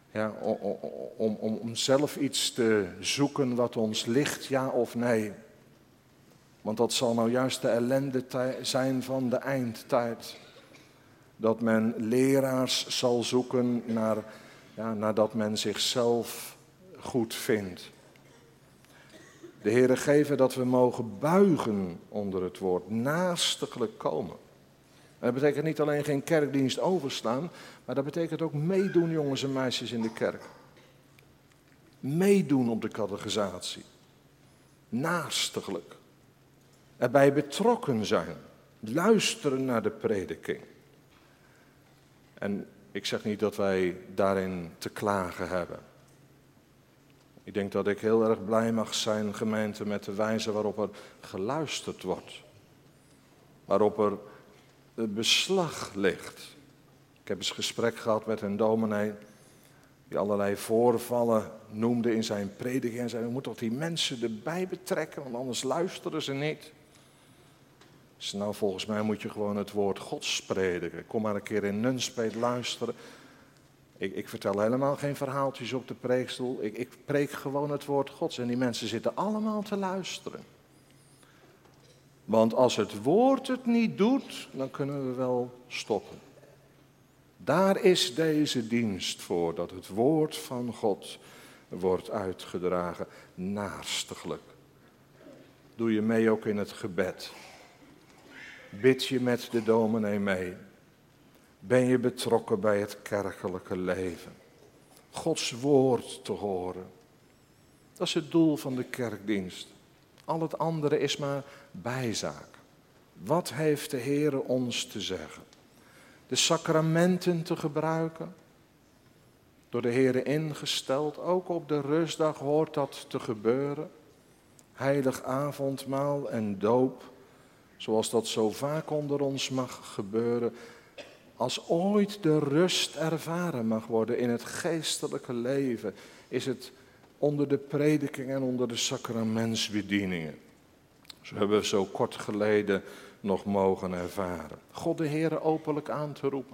zelf iets te zoeken wat ons ligt, ja of nee. Want dat zal nou juist de ellende zijn van de eindtijd. Dat men leraars zal zoeken nadat men zichzelf goed vindt. De Heere geven dat we mogen buigen onder het woord, naastiglijk komen. En dat betekent niet alleen geen kerkdienst overslaan, maar dat betekent ook meedoen, jongens en meisjes, in de kerk. Meedoen op de catechisatie. Naastiglijk. Erbij betrokken zijn. Luisteren naar de prediking. En ik zeg niet dat wij daarin te klagen hebben. Ik denk dat ik heel erg blij mag zijn, gemeente, met de wijze waarop er geluisterd wordt. Waarop er beslag ligt. Ik heb eens een gesprek gehad met een dominee die allerlei voorvallen noemde in zijn prediking. En zei, we moeten toch die mensen erbij betrekken, want anders luisteren ze niet. Dus nou, volgens mij moet je gewoon het woord Gods prediken. Kom maar een keer in Nunspeet luisteren. Ik vertel helemaal geen verhaaltjes op de preekstoel. Ik preek gewoon het woord Gods. En die mensen zitten allemaal te luisteren. Want als het woord het niet doet, dan kunnen we wel stoppen. Daar is deze dienst voor, dat het woord van God wordt uitgedragen. Naastiglijk. Doe je mee ook in het gebed. Bid je met de dominee mee. Ben je betrokken bij het kerkelijke leven? Gods woord te horen. Dat is het doel van de kerkdienst. Al het andere is maar bijzaak. Wat heeft de Heer ons te zeggen? De sacramenten te gebruiken, door de Heer ingesteld. Ook op de rustdag hoort dat te gebeuren. Heilig avondmaal en doop, zoals dat zo vaak onder ons mag gebeuren. Als ooit de rust ervaren mag worden in het geestelijke leven, is het onder de prediking en onder de sacramentsbedieningen. Zo hebben we zo kort geleden nog mogen ervaren. God de Heer openlijk aan te roepen.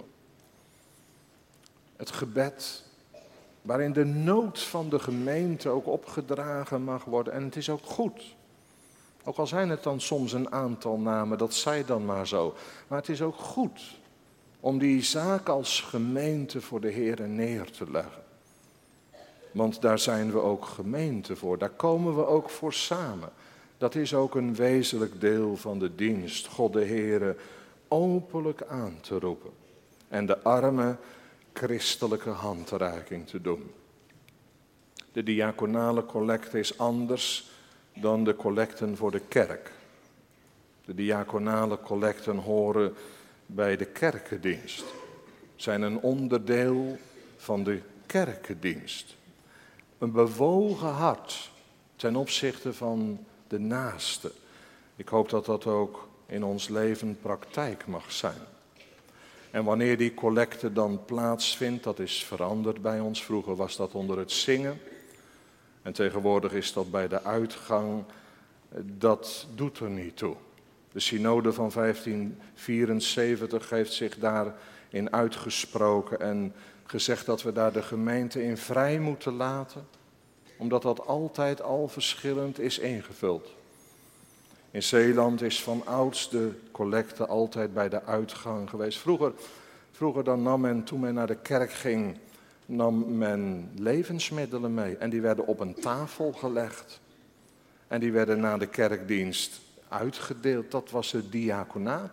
Het gebed waarin de nood van de gemeente ook opgedragen mag worden. En het is ook goed. Ook al zijn het dan soms een aantal namen, dat zij dan maar zo. Maar het is ook goed om die zaak als gemeente voor de Heer neer te leggen. Want daar zijn we ook gemeente voor, daar komen we ook voor samen. Dat is ook een wezenlijk deel van de dienst, God de Heere openlijk aan te roepen. En de arme christelijke handreiking te doen. De diaconale collecte is anders dan de collecten voor de kerk. De diaconale collecten horen bij de kerkendienst. Zijn een onderdeel van de kerkendienst. Een bewogen hart ten opzichte van de naaste. Ik hoop dat dat ook in ons leven praktijk mag zijn. En wanneer die collecte dan plaatsvindt, dat is veranderd bij ons. Vroeger was dat onder het zingen. En tegenwoordig is dat bij de uitgang. Dat doet er niet toe. De synode van 1574 heeft zich daarin uitgesproken en gezegd dat we daar de gemeente in vrij moeten laten. Omdat dat altijd al verschillend is ingevuld. In Zeeland is van ouds de collecte altijd bij de uitgang geweest. Vroeger dan nam men, toen men naar de kerk ging, nam men levensmiddelen mee. En die werden op een tafel gelegd. En die werden na de kerkdienst uitgedeeld. Dat was het diaconaat.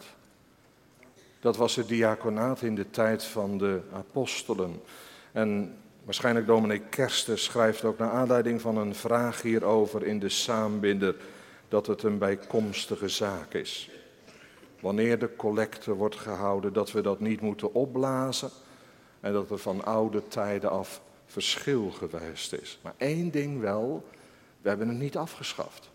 Dat was het diaconaat in de tijd van de apostelen. En waarschijnlijk dominee Kersten schrijft ook naar aanleiding van een vraag hierover in de Saambinder dat het een bijkomstige zaak is. Wanneer de collecte wordt gehouden, dat we dat niet moeten opblazen en dat er van oude tijden af verschil geweest is. Maar één ding wel, we hebben het niet afgeschaft.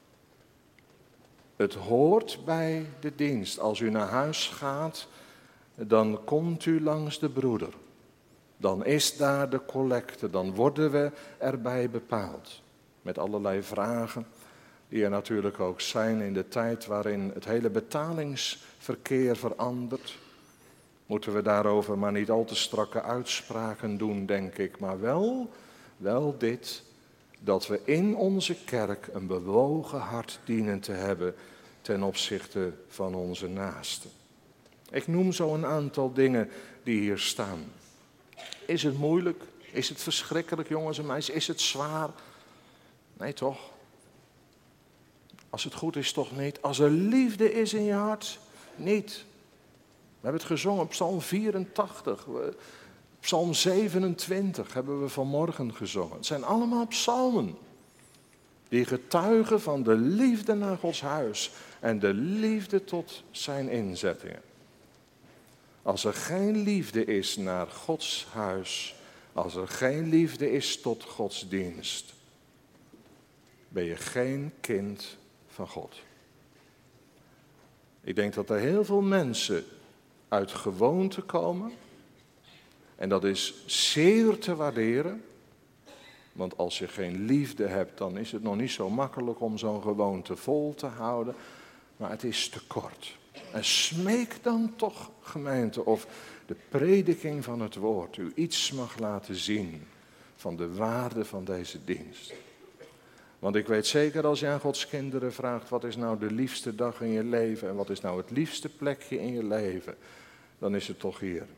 Het hoort bij de dienst. Als u naar huis gaat, dan komt u langs de broeder. Dan is daar de collecte, dan worden we erbij bepaald. Met allerlei vragen die er natuurlijk ook zijn in de tijd waarin het hele betalingsverkeer verandert. Moeten we daarover maar niet al te strakke uitspraken doen, denk ik. Maar wel dit, dat we in onze kerk een bewogen hart dienen te hebben ten opzichte van onze naasten. Ik noem zo een aantal dingen die hier staan. Is het moeilijk? Is het verschrikkelijk, jongens en meisjes? Is het zwaar? Nee, toch? Als het goed is, toch niet? Als er liefde is in je hart, niet. We hebben het gezongen op Psalm 84, Psalm 27 hebben we vanmorgen gezongen. Het zijn allemaal psalmen die getuigen van de liefde naar Gods huis en de liefde tot zijn inzettingen. Als er geen liefde is naar Gods huis, als er geen liefde is tot Gods dienst, ben je geen kind van God. Ik denk dat er heel veel mensen uit gewoonte komen. En dat is zeer te waarderen. Want als je geen liefde hebt, dan is het nog niet zo makkelijk om zo'n gewoonte vol te houden. Maar het is te kort. En smeek dan toch, gemeente, of de prediking van het woord u iets mag laten zien van de waarde van deze dienst. Want ik weet zeker als je aan Gods kinderen vraagt, wat is nou de liefste dag in je leven en wat is nou het liefste plekje in je leven, dan is het toch hier.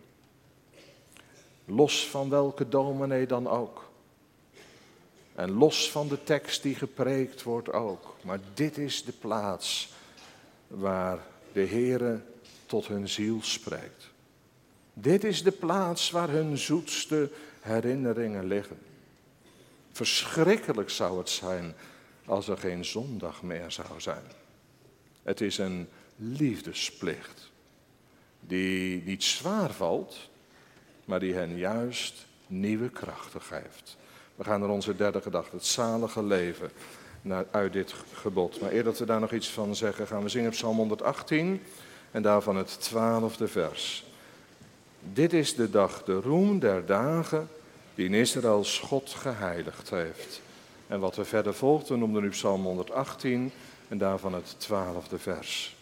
Los van welke dominee dan ook. En los van de tekst die gepreekt wordt ook. Maar dit is de plaats waar de Heere tot hun ziel spreekt. Dit is de plaats waar hun zoetste herinneringen liggen. Verschrikkelijk zou het zijn als er geen zondag meer zou zijn. Het is een liefdesplicht die niet zwaar valt, maar die hen juist nieuwe krachten geeft. We gaan naar onze derde gedachte, het zalige leven, uit dit gebod. Maar eer dat we daar nog iets van zeggen, gaan we zingen op Psalm 118 en daarvan het 12e vers. Dit is de dag, de roem der dagen, die in Israëls God geheiligd heeft. En wat er verder volgt, we noemden nu Psalm 118 en daarvan het 12e vers.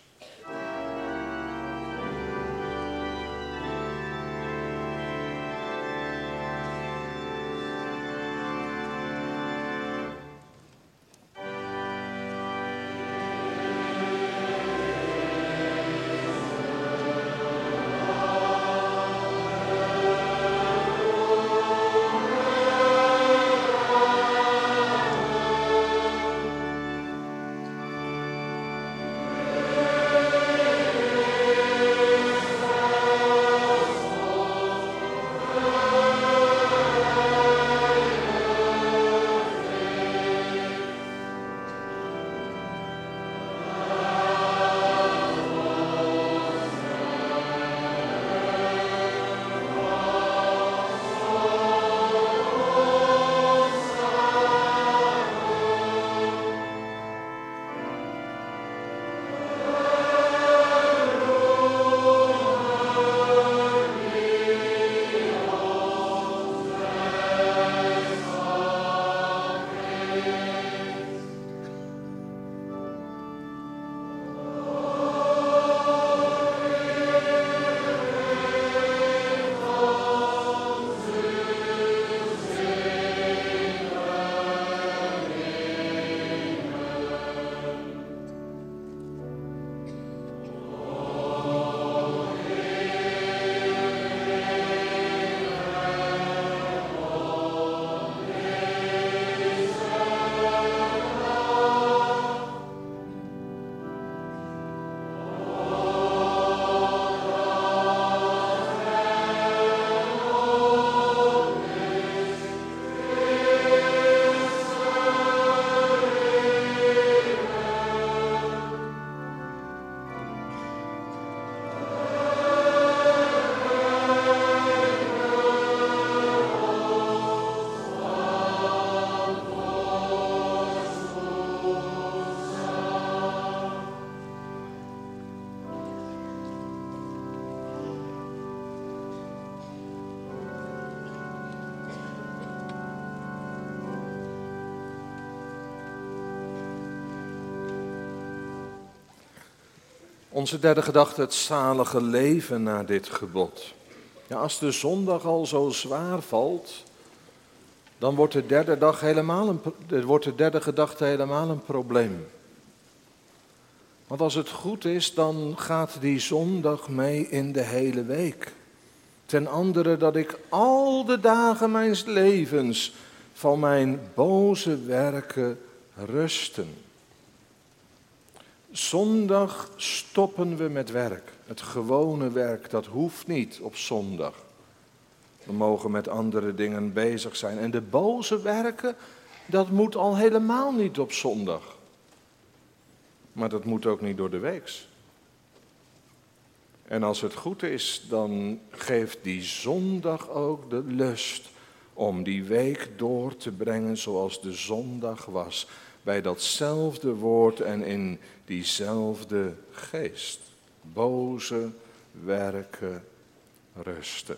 Onze derde gedachte, het zalige leven na dit gebod. Ja, als de zondag al zo zwaar valt, dan wordt de derde gedachte helemaal een probleem. Want als het goed is, dan gaat die zondag mee in de hele week. Ten andere dat ik al de dagen mijns levens van mijn boze werken rusten. Zondag stoppen we met werk. Het gewone werk, dat hoeft niet op zondag. We mogen met andere dingen bezig zijn. En de boze werken, dat moet al helemaal niet op zondag. Maar dat moet ook niet door de weeks. En als het goed is, dan geeft die zondag ook de lust om die week door te brengen zoals de zondag was. Bij datzelfde woord en in diezelfde geest. Boze werken rusten.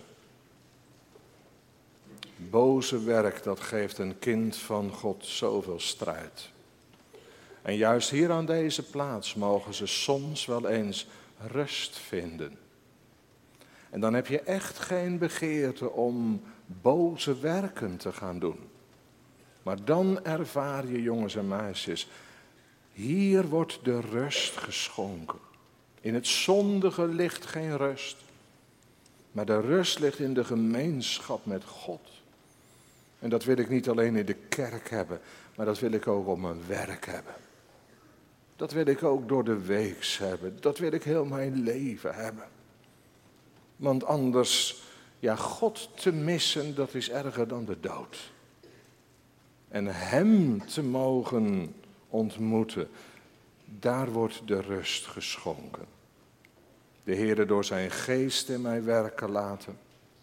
Boze werk, dat geeft een kind van God zoveel strijd. En juist hier aan deze plaats mogen ze soms wel eens rust vinden. En dan heb je echt geen begeerte om boze werken te gaan doen. Maar dan ervaar je, jongens en meisjes, hier wordt de rust geschonken. In het zondige ligt geen rust. Maar de rust ligt in de gemeenschap met God. En dat wil ik niet alleen in de kerk hebben, maar dat wil ik ook op mijn werk hebben. Dat wil ik ook door de weeks hebben. Dat wil ik heel mijn leven hebben. Want anders, ja, God te missen, dat is erger dan de dood. En hem te mogen ontmoeten, daar wordt de rust geschonken. De Heere door zijn geest in mij werken laten.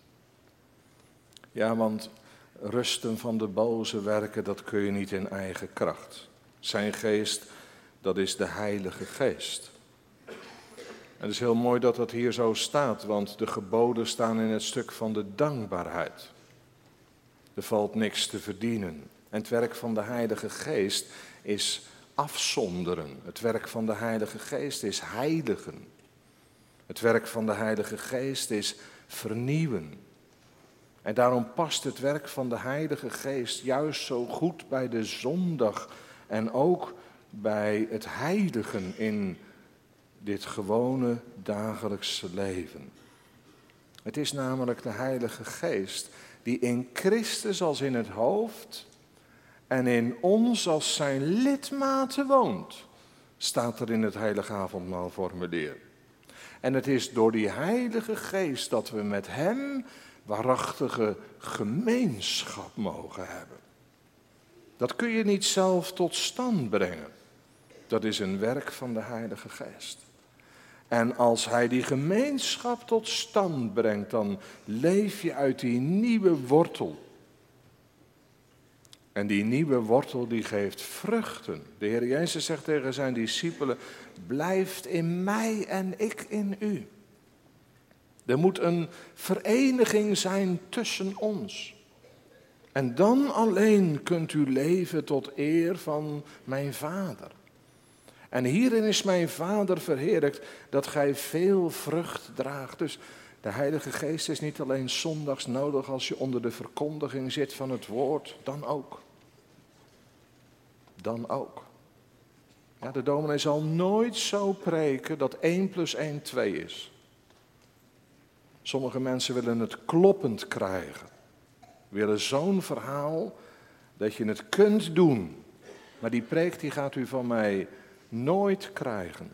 Ja, want rusten van de boze werken, dat kun je niet in eigen kracht. Zijn geest, dat is de Heilige Geest. En het is heel mooi dat dat hier zo staat, want de geboden staan in het stuk van de dankbaarheid. Er valt niks te verdienen. En het werk van de Heilige Geest is afzonderen. Het werk van de Heilige Geest is heiligen. Het werk van de Heilige Geest is vernieuwen. En daarom past het werk van de Heilige Geest juist zo goed bij de zondag en ook bij het heiligen in dit gewone dagelijkse leven. Het is namelijk de Heilige Geest die in Christus als in het hoofd en in ons als zijn lidmaten woont, staat er in het Heilige Avondmaalformulier. En het is door die Heilige Geest dat we met hem waarachtige gemeenschap mogen hebben. Dat kun je niet zelf tot stand brengen. Dat is een werk van de Heilige Geest. En als hij die gemeenschap tot stand brengt, dan leef je uit die nieuwe wortel. En die nieuwe wortel die geeft vruchten. De Heer Jezus zegt tegen zijn discipelen, blijft in mij en ik in u. Er moet een vereniging zijn tussen ons. En dan alleen kunt u leven tot eer van mijn Vader. En hierin is mijn Vader verheerlijkt dat gij veel vrucht draagt. Dus de Heilige Geest is niet alleen zondags nodig als je onder de verkondiging zit van het woord, dan ook. Dan ook. Ja, de dominee zal nooit zo preken dat 1 + 1 2 is. Sommige mensen willen het kloppend krijgen. Willen zo'n verhaal dat je het kunt doen. Maar die preek die gaat u van mij nooit krijgen.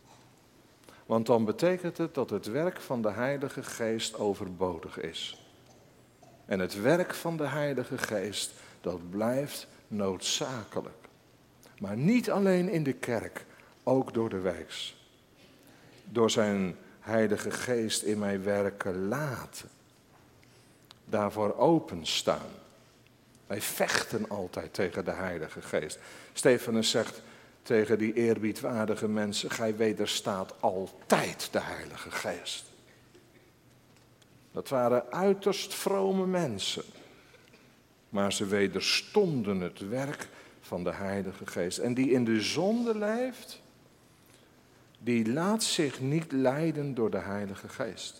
Want dan betekent het dat het werk van de Heilige Geest overbodig is. En het werk van de Heilige Geest, dat blijft noodzakelijk. Maar niet alleen in de kerk, ook door de weeks. Door zijn Heilige Geest in mij werken laten. Daarvoor openstaan. Wij vechten altijd tegen de Heilige Geest. Stefanus zegt tegen die eerbiedwaardige mensen, gij wederstaat altijd de Heilige Geest. Dat waren uiterst vrome mensen. Maar ze wederstonden het werk van de Heilige Geest. En die in de zonde leeft, die laat zich niet leiden door de Heilige Geest.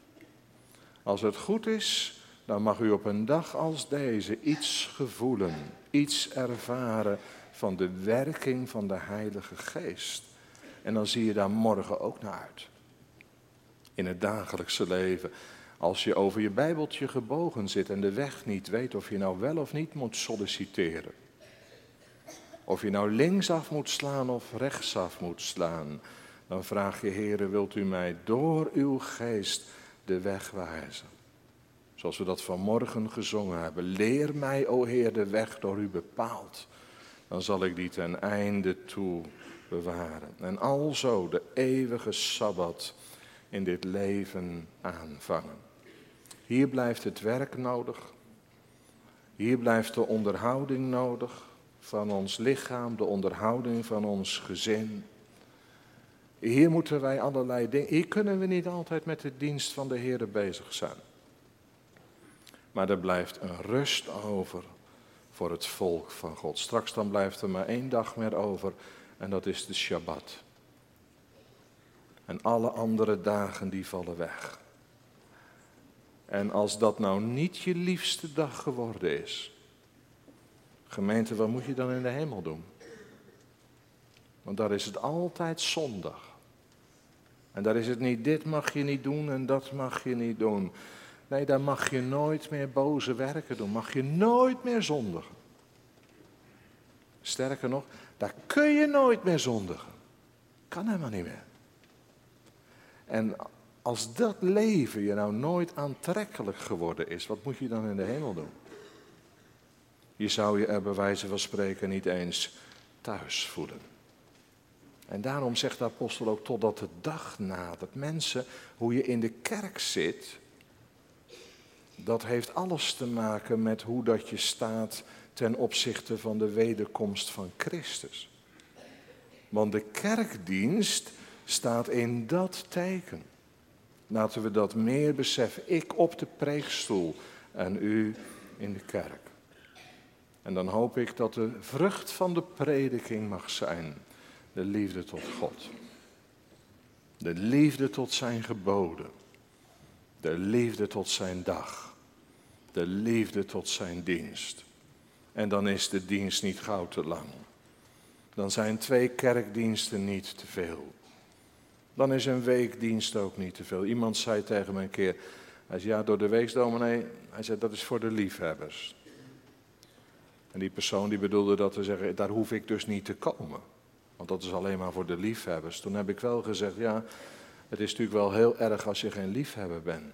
Als het goed is, dan mag u op een dag als deze iets gevoelen, iets ervaren van de werking van de Heilige Geest. En dan zie je daar morgen ook naar uit. In het dagelijkse leven. Als je over je bijbeltje gebogen zit en de weg niet weet of je nou wel of niet moet solliciteren. Of je nou linksaf moet slaan of rechtsaf moet slaan. Dan vraag je, Heere, wilt u mij door uw geest de weg wijzen? Zoals we dat vanmorgen gezongen hebben. Leer mij, o Heer, de weg door u bepaald. Dan zal ik die ten einde toe bewaren. En alzo de eeuwige Sabbat in dit leven aanvangen. Hier blijft het werk nodig. Hier blijft de onderhouding nodig van ons lichaam, de onderhouding van ons gezin. Hier moeten wij allerlei dingen, hier kunnen we niet altijd met de dienst van de Heer bezig zijn. Maar er blijft een rust over voor het volk van God. Straks dan blijft er maar 1 dag meer over en dat is de Shabbat. En alle andere dagen die vallen weg. En als dat nou niet je liefste dag geworden is, gemeente, wat moet je dan in de hemel doen? Want daar is het altijd zondag. En daar is het niet, dit mag je niet doen en dat mag je niet doen. Nee, daar mag je nooit meer boze werken doen. Mag je nooit meer zondigen. Sterker nog, daar kun je nooit meer zondigen. Kan helemaal niet meer. En als dat leven je nou nooit aantrekkelijk geworden is, wat moet je dan in de hemel doen? Je zou je er bij wijze van spreken niet eens thuis voelen. En daarom zegt de apostel ook totdat de dag nadert. Mensen, hoe je in de kerk zit, dat heeft alles te maken met hoe dat je staat ten opzichte van de wederkomst van Christus. Want de kerkdienst staat in dat teken. Laten we dat meer beseffen. Ik op de preekstoel en u in de kerk. En dan hoop ik dat de vrucht van de prediking mag zijn de liefde tot God. De liefde tot zijn geboden. De liefde tot zijn dag. De liefde tot zijn dienst. En dan is de dienst niet gauw te lang. Dan zijn 2 kerkdiensten niet te veel. Dan is een weekdienst ook niet te veel. Iemand zei tegen me een keer, hij zei, ja, door de week, dominee, hij zei, dat is voor de liefhebbers. En die persoon die bedoelde dat te zeggen, daar hoef ik dus niet te komen. Want dat is alleen maar voor de liefhebbers. Toen heb ik wel gezegd, ja, het is natuurlijk wel heel erg als je geen liefhebber bent.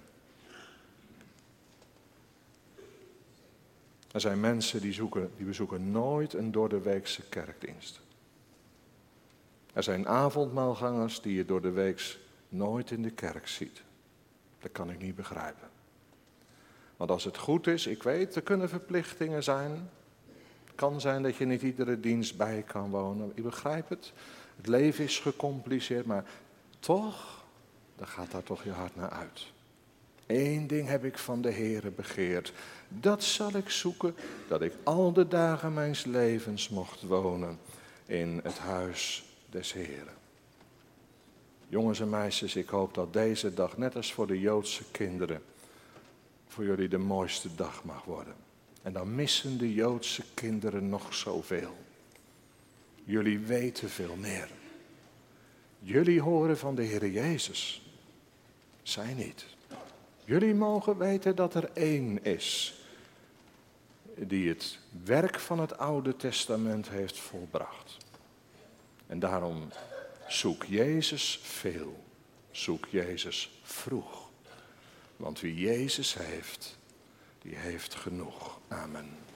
Er zijn mensen die bezoeken nooit een doordeweekse kerkdienst. Er zijn avondmaalgangers die je door de week nooit in de kerk ziet. Dat kan ik niet begrijpen. Want als het goed is, ik weet, er kunnen verplichtingen zijn. Het kan zijn dat je niet iedere dienst bij kan wonen. Ik begrijp het. Het leven is gecompliceerd, maar toch, dan gaat daar toch je hart naar uit. 1 ding heb ik van de Heere begeerd. Dat zal ik zoeken, dat ik al de dagen mijns levens mocht wonen in het huis des Heeren. Jongens en meisjes, ik hoop dat deze dag, net als voor de Joodse kinderen, voor jullie de mooiste dag mag worden. En dan missen de Joodse kinderen nog zoveel. Jullie weten veel meer. Jullie horen van de Heer Jezus. Zij niet. Jullie mogen weten dat er 1 is die het werk van het Oude Testament heeft volbracht. En daarom zoek Jezus veel. Zoek Jezus vroeg. Want wie Jezus heeft, die heeft genoeg. Amen.